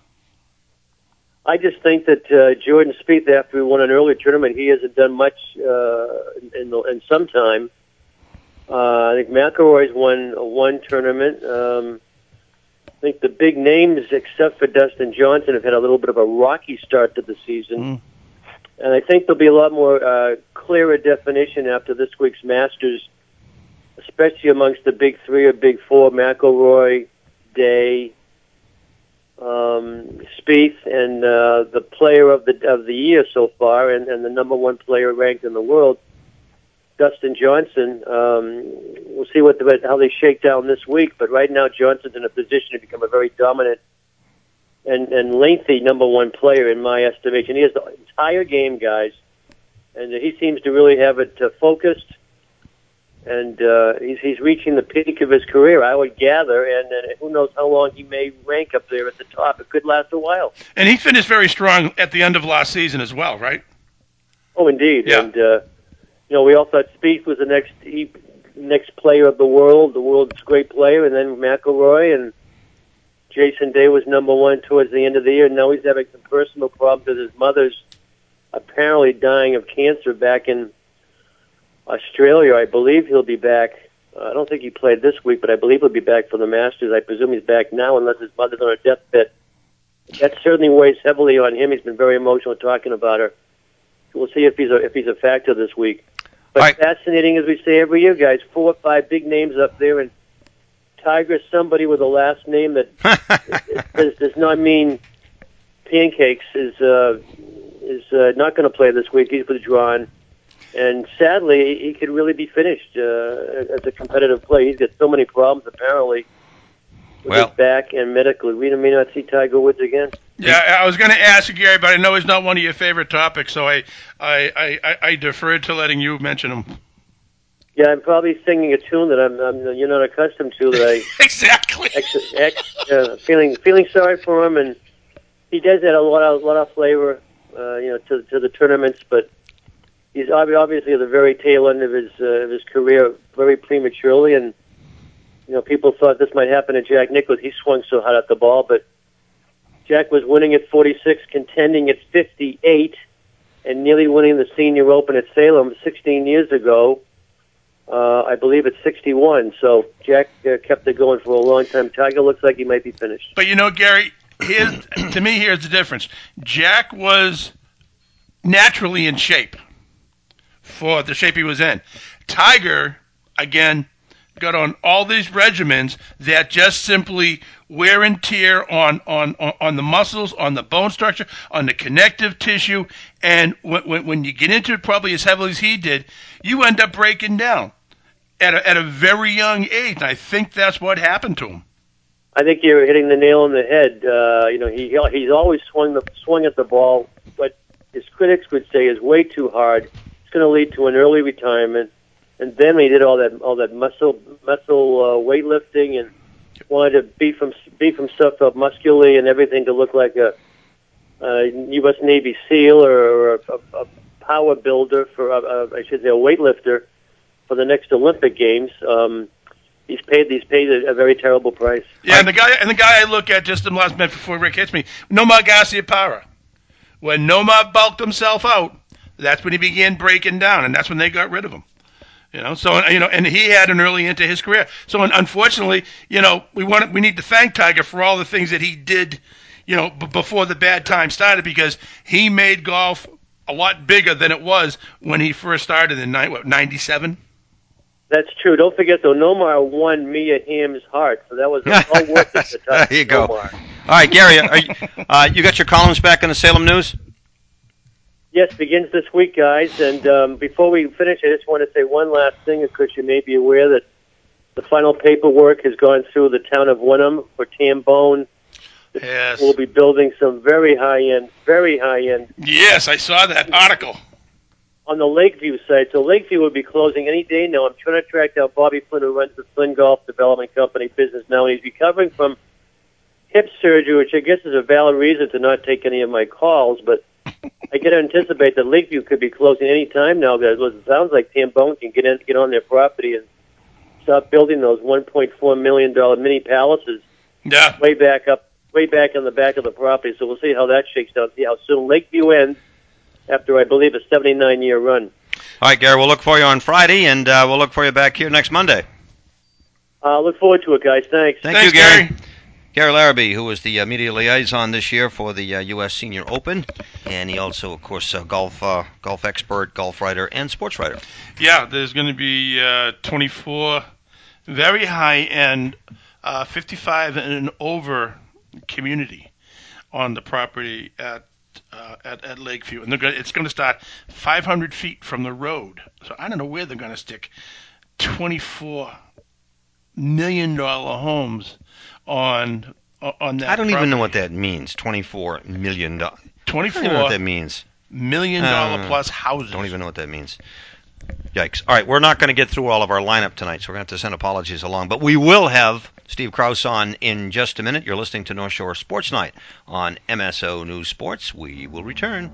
I just think that uh, Jordan Spieth, after he won an early tournament, he hasn't done much uh, in, the, in some time. Uh, I think McIlroy's won one tournament. Um, I think the big names, except for Dustin Johnson, have had a little bit of a rocky start to the season. Mm. And I think there'll be a lot more uh, clearer definition after this week's Masters, especially amongst the big three or big four, McIlroy, Day, um, Spieth, and uh, the player of the of the year so far, and, and the number one player ranked in the world, Dustin Johnson. Um, we'll see what the, how they shake down this week, but right now Johnson's in a position to become a very dominant and, and lengthy number one player in my estimation. He has the entire game, guys, and he seems to really have it uh, focused, and uh, he's, he's reaching the peak of his career, I would gather, and, and who knows how long he may rank up there at the top. It could last a while. And he finished very strong at the end of last season as well, right? Oh, indeed. Yeah. And, uh, you know, we all thought Spieth was the next next player of the world, the world's great player, and then McIlroy, and Jason Day was number one towards the end of the year. Now he's having some personal problems with his mother's apparently dying of cancer back in Australia. I believe he'll be back. Uh, I don't think he played this week, but I believe he'll be back for the Masters. I presume he's back now unless his mother's on a deathbed. That certainly weighs heavily on him. He's been very emotional talking about her. We'll see if he's a, if he's a factor this week. But right. Fascinating, as we say every year, guys. Four or five big names up there, and Tiger, somebody with a last name that does, does not mean pancakes, is uh, is uh, not going to play this week. He's withdrawn. And sadly, he could really be finished uh, as a competitive player. He's got so many problems, apparently, with Well- his back and medically. We may not see Tiger Woods again. Yeah, I was going to ask you, Gary, but I know he's not one of your favorite topics, so I I, I, I, I deferred to letting you mention him. Yeah, I'm probably singing a tune that I'm, I'm you're not accustomed to. That I Exactly. actually, ex, uh, feeling feeling sorry for him, and he does add a lot of lot of flavor, uh, you know, to to the tournaments. But he's obvi- obviously at the very tail end of his uh, of his career, very prematurely, and you know, people thought this might happen to Jack Nicklaus. He swung so hard at the ball, but Jack was winning at forty-six, contending at fifty-eight, and nearly winning the Senior Open at Salem sixteen years ago. Uh, I believe it's sixty-one. So Jack uh, kept it going for a long time. Tiger looks like he might be finished. But you know, Gary, here's, to me, here's the difference. Jack was naturally in shape for the shape he was in. Tiger, again, got on all these regimens that just simply wear and tear on, on, on, on the muscles, on the bone structure, on the connective tissue, and when, when, when you get into it probably as heavily as he did, you end up breaking down at a, at a very young age, and I think that's what happened to him. I think you're hitting the nail on the head. Uh, you know, he he's always swung the swung at the ball, but his critics would say is way too hard. It's going to lead to an early retirement. And then when he did all that all that muscle muscle uh, weightlifting and wanted to beef him, beef himself up muscularly and everything to look like a, a U S Navy SEAL or a, a, a power builder for a, a, I should say a weightlifter for the next Olympic Games. Um, he's paid he's paid a, a very terrible price. Yeah, and the guy and the guy I look at just in the last minute before Rick hits me, Nomar Garciaparra. When Nomar bulked himself out, that's when he began breaking down, and that's when they got rid of him. You know, so you know, and he had an early into his career. So unfortunately, you know, we want we need to thank Tiger for all the things that he did, you know, b- before the bad time started, because he made golf a lot bigger than it was when he first started in what, ninety-seven. That's true. Don't forget, though, Nomar won Mia Hamm's heart, so that was all worth it to touch There you go. Nomar. All right, Gary, are you, uh, you got your columns back in the Salem News? Yes, begins this week, guys. And um, before we finish, I just want to say one last thing, because you may be aware that the final paperwork has gone through the town of Wenham for Tambone. Yes. We'll be building some very high-end, very high-end Yes, I saw that article. on the Lakeview site. So Lakeview will be closing any day now. I'm trying to track down Bobby Flynn, who runs the Flynn Golf Development Company business now, and he's recovering from hip surgery, which I guess is a valid reason to not take any of my calls, but I get to anticipate that Lakeview could be closing any time now, guys. It sounds like Tambone can get in, get on their property and start building those one point four million dollars mini palaces Yeah. way back up, way back in the back of the property. So we'll see how that shakes out, see how soon Lakeview ends after, I believe, a seventy-nine year run. All right, Gary, we'll look for you on Friday, and uh, we'll look for you back here next Monday. Uh, look forward to it, guys. Thanks. Thank Thanks, you, Gary. Gary. Gary Larrabee, who was the uh, media liaison this year for the uh, U S Senior Open, and he also, of course, uh, golf uh, golf expert, golf writer, and sports writer. Yeah, there's going to be uh, twenty-four very high-end, uh, fifty-five and over community on the property at uh, at, at Lakeview, and they're gonna, it's going to start five hundred feet from the road. So I don't know where they're going to stick twenty-four million dollar homes on on that. I don't even property. know what that means. Twenty-four million dollars. I don't twenty-four even know what that means. million dollar Uh, plus houses. Don't even know what that means. Yikes. All right, we're not going to get through all of our lineup tonight, so we're going to have to send apologies along. But we will have Steve Krause on in just a minute. You're listening to North Shore Sports Night on M S O News Sports. We will return.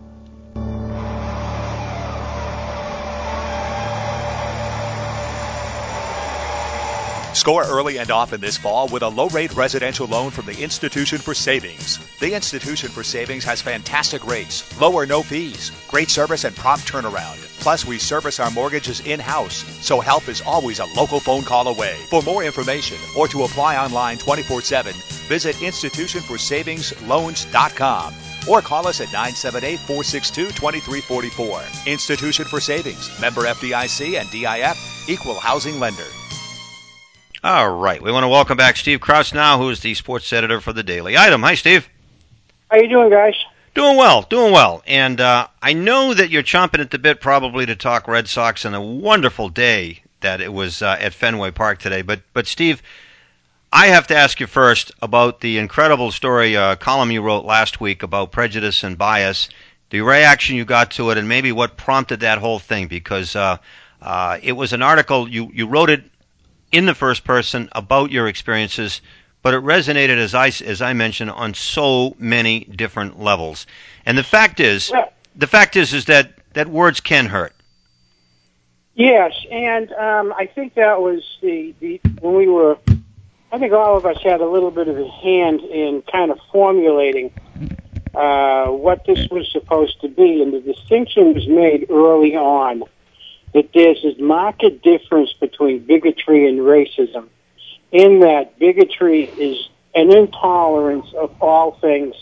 Score early and often this fall with a low-rate residential loan from the Institution for Savings. The Institution for Savings has fantastic rates, low or no fees, great service, and prompt turnaround. Plus, we service our mortgages in-house, so help is always a local phone call away. For more information or to apply online twenty-four seven, visit institution for savings loans dot com or call us at nine seven eight, four six two, two three four four. Institution for Savings, member F D I C and D I F, equal housing lender. All right, we want to welcome back Steve Krause now, who is the sports editor for the Daily Item. Hi, Steve. How you doing, guys? Doing well, doing well. And uh, I know that you're chomping at the bit probably to talk Red Sox and a wonderful day that it was uh, at Fenway Park today. But, but Steve, I have to ask you first about the incredible story, uh, column you wrote last week about prejudice and bias, the reaction you got to it, and maybe what prompted that whole thing. Because uh, uh, it was an article, you, you wrote it in the first person about your experiences, but it resonated, as I, as I mentioned, on so many different levels. And the fact is, the fact is, is that, that words can hurt. Yes, and um, I think that was the, the when we were, I think all of us had a little bit of a hand in kind of formulating uh, what this was supposed to be, and the distinction was made early on that there's this marked difference between bigotry and racism, in that bigotry is an intolerance of all things,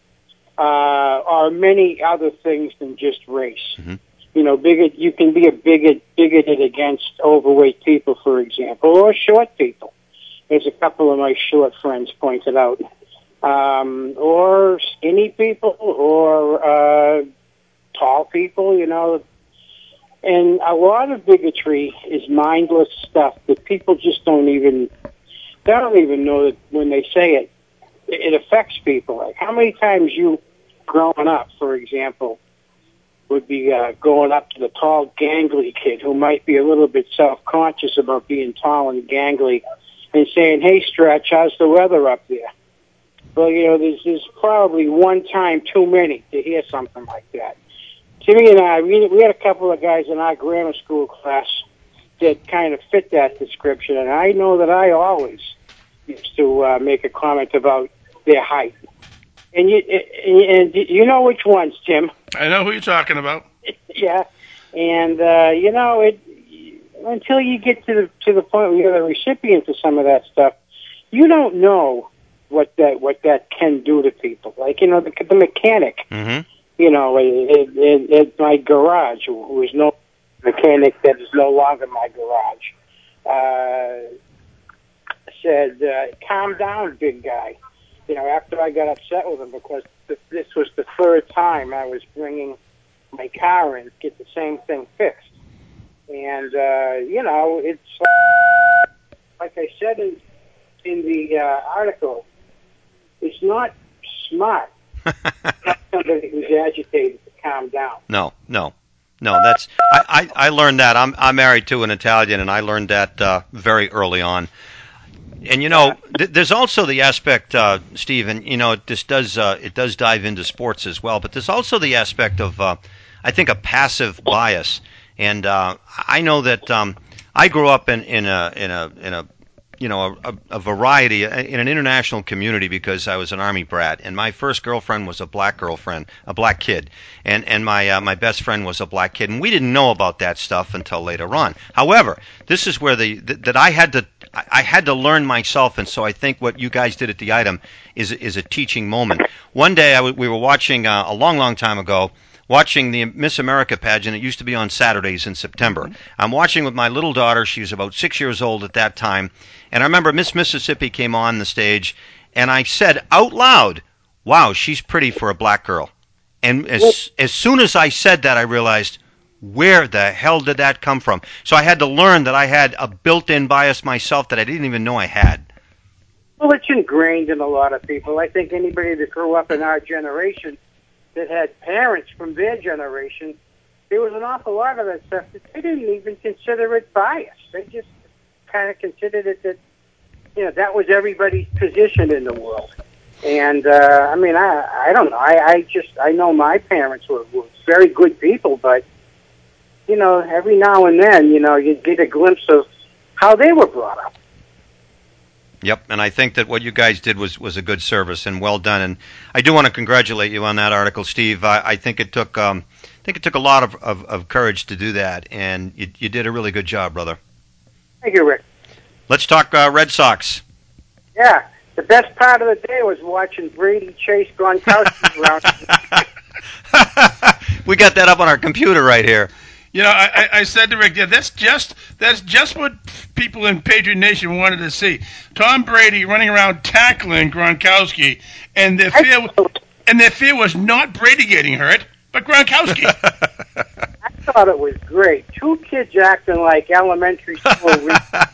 uh, or many other things than just race. Mm-hmm. You know, bigot, you can be a bigot, bigoted against overweight people, for example, or short people, as a couple of my short friends pointed out, um, or skinny people, or uh, tall people, you know. And a lot of bigotry is mindless stuff that people just don't even, they don't even know that when they say it, it affects people. Like how many times you, growing up, for example, would be uh, going up to the tall, gangly kid who might be a little bit self-conscious about being tall and gangly and saying, hey, Stretch, how's the weather up there? Well, you know, there's, there's probably one time too many to hear something like that. Timmy and I, we, we had a couple of guys in our grammar school class that kind of fit that description, and I know that I always used to uh, make a comment about their height. And you, and you know which ones, Tim? I know who you're talking about. Yeah, and uh, you know it. Until you get to the to the point where you're the recipient of some of that stuff, you don't know what that what that can do to people. Like you know the, the mechanic. Mm-hmm. You know, at, at, at my garage, who is no mechanic that is no longer my garage, uh, said, uh, "Calm down, big guy." You know, after I got upset with him because th- this was the third time I was bringing my car in to get the same thing fixed. And, uh, you know, it's uh, like I said in, in the uh, article, it's not smart not somebody who's agitated to calm down. No, no. No, that's I, I, I learned that. I'm I'm married to an Italian, and I learned that uh, very early on. And you know, th- there's also the aspect, uh, Steve, and you know, this does uh, it does dive into sports as well. But there's also the aspect of, uh, I think, a passive bias. And uh, I know that um, I grew up in, in a in a in a you know a, a variety in an international community because I was an Army brat, and my first girlfriend was a black girlfriend, a black kid, and and my uh, my best friend was a black kid, and we didn't know about that stuff until later on. However, this is where the th- that I had to. I had to learn myself, and so I think what you guys did at the item is is a teaching moment. One day, I w- we were watching uh, a long, long time ago, watching the Miss America pageant. It used to be on Saturdays in September. Mm-hmm. I'm watching with my little daughter. She was about six years old at that time, and I remember Miss Mississippi came on the stage, and I said out loud, "Wow, she's pretty for a black girl." And as as soon as I said that, I realized, where the hell did that come from? So I had to learn that I had a built-in bias myself that I didn't even know I had. Well, it's ingrained in a lot of people. I think anybody that grew up in our generation that had parents from their generation, there was an awful lot of that stuff that they didn't even consider it bias. They just kind of considered it that, you know, that was everybody's position in the world. And, uh, I mean, I I don't know. I, I just, I know my parents were, were very good people, but you know, every now and then, you know, you get a glimpse of how they were brought up. Yep, and I think that what you guys did was, was a good service and well done. And I do want to congratulate you on that article, Steve. I, I think it took um, I think it took a lot of, of, of courage to do that, and you, you did a really good job, brother. Thank you, Rick. Let's talk uh, Red Sox. Yeah, the best part of the day was watching Brady chase Gronkowski around. We got that up on our computer right here. You know, I, I said to Rick, yeah, that's just that's just what people in Patriot Nation wanted to see. Tom Brady running around tackling Gronkowski, and the field and their fear was not Brady getting hurt, but Gronkowski. I thought it was great. Two kids acting like elementary school. Re-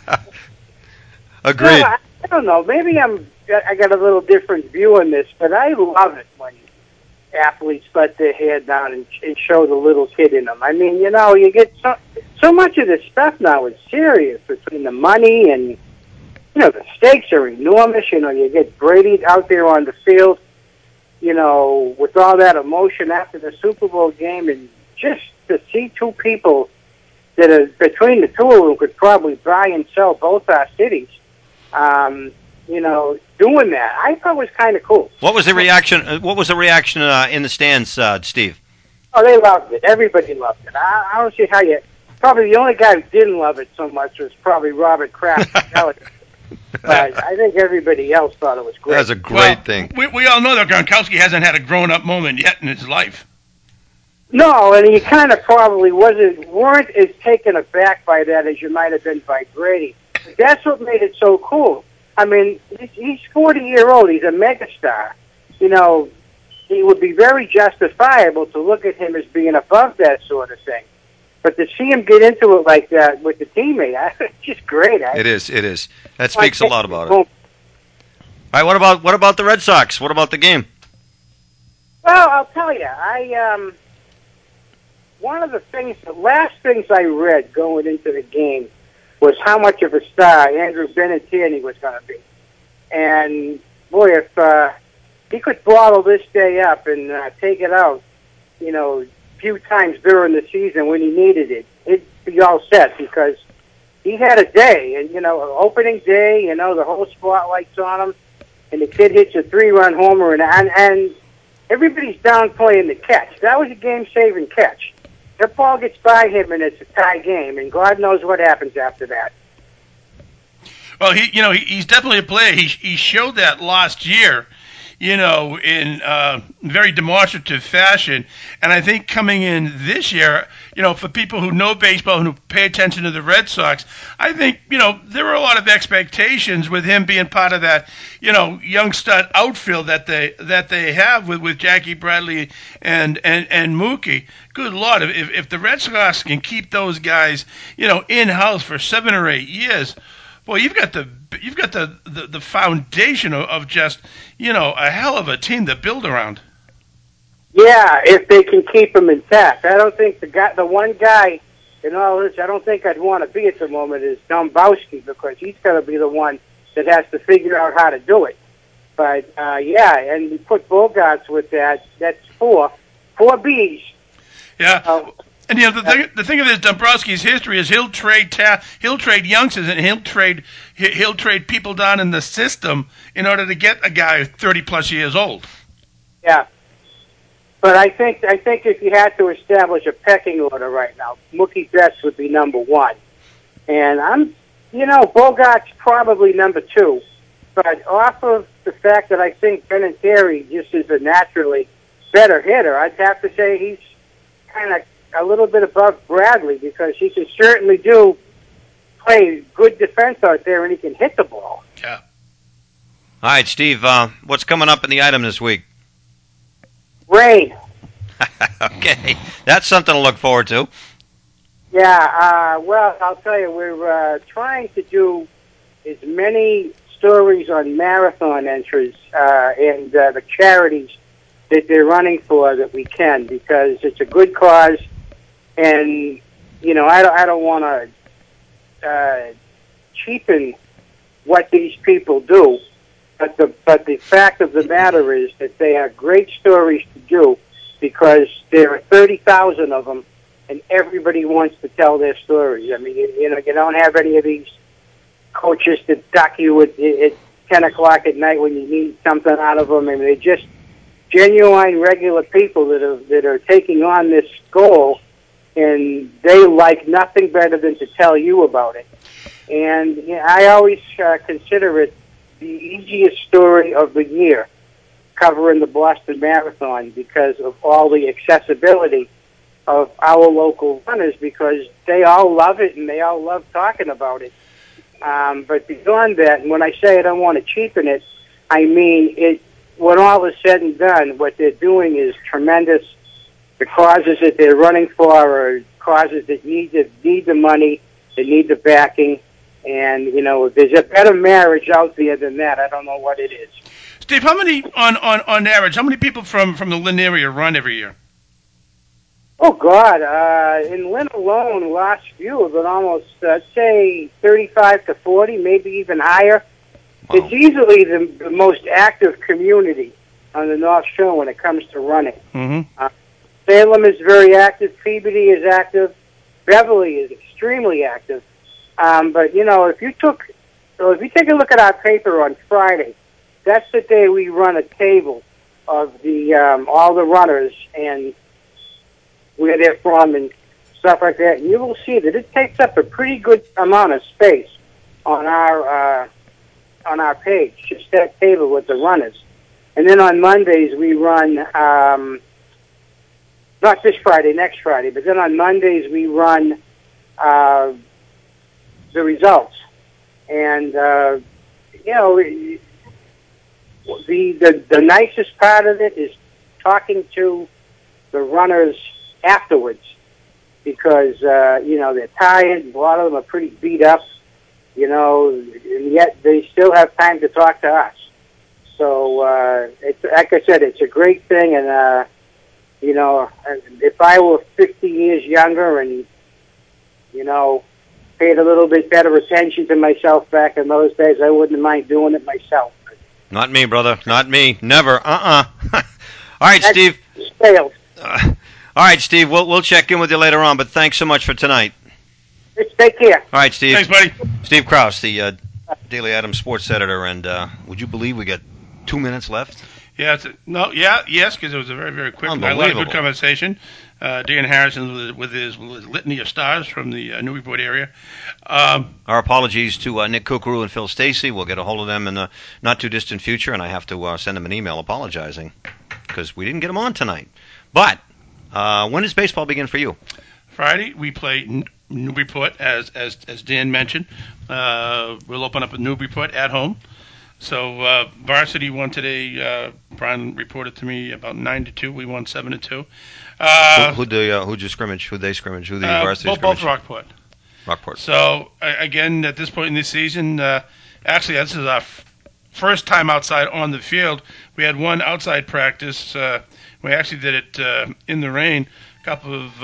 Agreed. Well, I, I don't know. Maybe I'm. I got a little different view on this, but I love it when athletes let their hair down and, and show the little kid in them. I mean, you know, you get so so much of this stuff now is serious between the money and, you know, the stakes are enormous. You know, you get Brady out there on the field, you know, with all that emotion after the Super Bowl game, and just to see two people that are between the two of them could probably buy and sell both our cities. Um, you know, doing that, I thought was kind of cool. What was the reaction? uh, What was the reaction uh, in the stands, uh, Steve? Oh, they loved it. Everybody loved it. I, I don't see how you. Probably the only guy who didn't love it so much was probably Robert Kraft. But I think everybody else thought it was great. That's a great Well, thing. We, we all know that Gronkowski hasn't had a grown-up moment yet in his life. No, and you kind of probably wasn't weren't as taken aback by that as you might have been by Brady. But that's what made it so cool. I mean, he's- he's forty year old. He's a megastar. You know, it would be very justifiable to look at him as being above that sort of thing. But to see him get into it like that with the teammate, I, it's just great. I, It is. It is. That speaks a lot about it. Well, All right. What about what about the Red Sox? What about the game? I'll tell you, I um, one of the things, the last things I read going into the game was how much of a star Andrew Benintendi was going to be. And boy, if uh, he could bottle this day up and uh, take it out, you know, a few times during the season when he needed it, it'd be all set because he had a day. And, you know, opening day, you know, the whole spotlight's on him, and the kid hits a three-run homer, and and, and everybody's downplaying the catch. That was a game-saving catch. That ball gets by him, and it's a tie game, and God knows what happens after that. Well, he, you know, he, he's definitely a player. He he showed that last year, you know, in uh, very demonstrative fashion. And I think coming in this year, you know, for people who know baseball and who pay attention to the Red Sox, I think, you know, there were a lot of expectations with him being part of that, you know, young stud outfield that they that they have with, with Jackie Bradley and, and, and Mookie. Good Lord, if if the Red Sox can keep those guys, you know, in-house for seven or eight years, boy, you've got the you've got the, the, the foundation of, of just, you know, a hell of a team to build around. Yeah, if they can keep him intact. I don't think the guy, the one guy in all this, I don't think I'd want to be at the moment is Dombrowski because he's going to be the one that has to figure out how to do it. But uh, yeah, and you put Bogarts with that. That's four, four Bs. Yeah. Uh, And you know the thing, the thing of this Dombrowski's history is he'll trade ta- he'll trade youngsters and he'll trade he- he'll trade people down in the system in order to get a guy thirty plus years old. Yeah. But I think I think if you had to establish a pecking order right now, Mookie Betts would be number one, and I'm, you know, Bogart's probably number two. But off of the fact that I think Benintendi just is a naturally better hitter, I'd have to say he's kind of a little bit above Bradley because he can certainly do play good defense out there and he can hit the ball. Yeah. All right, Steve. Uh, what's coming up in the item this week? Rain. Okay, that's something to look forward to. Yeah, uh, well, I'll tell you, we're uh, trying to do as many stories on marathon entries uh, and uh, the charities that they're running for that we can because it's a good cause, and you know I don't I don't want to uh, cheapen what these people do, but the but the fact of the matter is that they are great stories to do because there are thirty thousand of them, and everybody wants to tell their stories. I mean, you, you know, you don't have any of these coaches that duck you at, at ten o'clock at night when you need something out of them. I mean, they're just genuine, regular people that are that are taking on this goal, and they like nothing better than to tell you about it. And you know, I always uh, consider it the easiest story of the year, covering the Boston Marathon because of all the accessibility of our local runners because they all love it and they all love talking about it. Um, but beyond that, and when I say I don't want to cheapen it, I mean it. when all is said and done, what they're doing is tremendous. The causes that they're running for are causes that need the, need the money, that need the backing, and, you know, if there's a better marriage out there than that, I don't know what it is. Steve, how many, on, on, on average, how many people from, from the Lynn area run every year? Oh, God. Uh, in Lynn alone, last few have been almost, uh, I'd say, thirty-five to forty, maybe even higher. Wow. It's easily the, the most active community on the North Shore when it comes to running. Mm-hmm. Uh, Salem is very active. Peabody is active. Beverly is extremely active. Um, but, you know, if you took, so if you take a look at our paper on Friday, that's the day we run a table of the um, all the runners and where they're from and stuff like that. And you will see that it takes up a pretty good amount of space on our uh, on our page, just that table with the runners. And then on Mondays we run, um, not this Friday, next Friday, but then on Mondays we run uh, the results. And, uh, you know, the, the the nicest part of it is talking to the runners afterwards because, uh, you know, they're tired. A lot of them are pretty beat up, you know, and yet they still have time to talk to us. So, uh, it's, like I said, it's a great thing. And, uh, you know, if I were fifty years younger and, you know, paid a little bit better attention to myself back in those days, I wouldn't mind doing it myself. Not me, brother. Not me. Never. Uh-uh. All right, That's Steve. Failed. Uh, all right, Steve. We'll we'll check in with you later on. But thanks so much for tonight. Take care. All right, Steve. Thanks, buddy. Steve Krause, the uh, Daily Adams sports editor, and uh, would you believe we got two minutes left? Yeah, it's a, no, yeah, yes, because it was a very, very quick, a lot of Unbelievable. good conversation. Uh, Dan Harrison with, with his litany of stars from the uh, Newburyport area. Um, Our apologies to uh, Nick Kukuru and Phil Stacy. We'll get a hold of them in the not too distant future, and I have to uh, send them an email apologizing because we didn't get them on tonight. But uh, when does baseball begin for you? Friday we play N- Newburyport, as as as Dan mentioned. Uh, we'll open up at Newburyport at home. So uh, varsity won today. Uh, Brian reported to me about nine to two. We won seven to two. Uh, who they uh, who'd you scrimmage? Who they scrimmage? Who the uh, varsity both, scrimmage? both Rockport. Rockport. So uh, again, at this point in the season, uh, actually this is our f- first time outside on the field. We had one outside practice. Uh, we actually did it uh, in the rain a couple of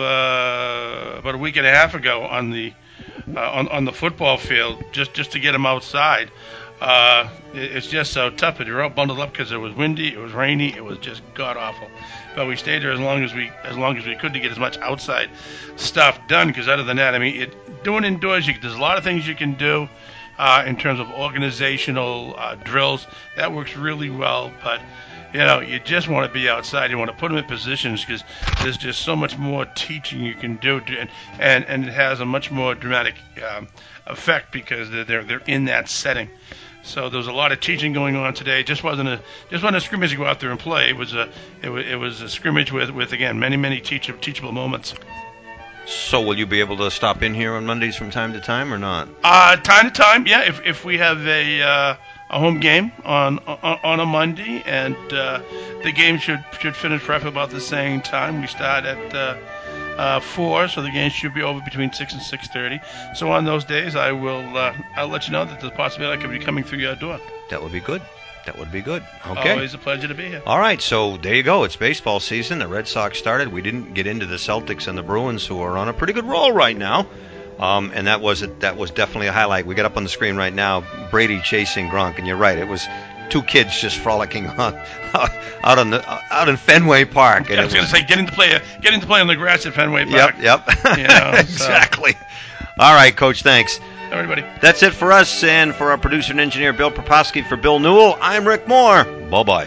uh, about a week and a half ago on the uh, on on the football field, just just to get them outside. Uh, it, it's just so tough. But you're all bundled up because it was windy, it was rainy, it was just god awful. But we stayed there as long as we as long as we could to get as much outside stuff done. Because other than that, I mean, it, doing indoors, you, there's a lot of things you can do uh, in terms of organizational uh, drills. That works really well. But you know, you just want to be outside. You want to put them in positions because there's just so much more teaching you can do, to, and, and and it has a much more dramatic um, effect because they're, they're they're in that setting. So there was a lot of teaching going on today. It just wasn't a just wasn't a scrimmage to go out there and play. It was a it was, it was a scrimmage with, with again many many teach, teachable moments. So will you be able to stop in here on Mondays from time to time or not? Uh, time to time, yeah. If if we have a uh, a home game on on, on a Monday, and uh, the game should should finish roughly about the same time. We start at uh, uh, four, so the game should be over between six and six thirty. So on those days, I will uh, I'll let you know that there's a possibility I could be coming through your door. That would be good. That would be good. Okay. Always a pleasure to be here. All right, so there you go. It's baseball season. The Red Sox started. We didn't get into the Celtics and the Bruins, who are on a pretty good roll right now. Um, and that was a, that was definitely a highlight. We got up on the screen right now, Brady chasing Gronk, and you're right. It was two kids just frolicking on, out on the out in Fenway Park. And I was going to say, getting to play getting to play on the grass at Fenway Park. Yep, yep. You know, exactly. So. All right, Coach. Thanks. Everybody. That's it for us, and for our producer and engineer, Bill Proposki, for Bill Newell, I'm Rick Moore. Bye-bye.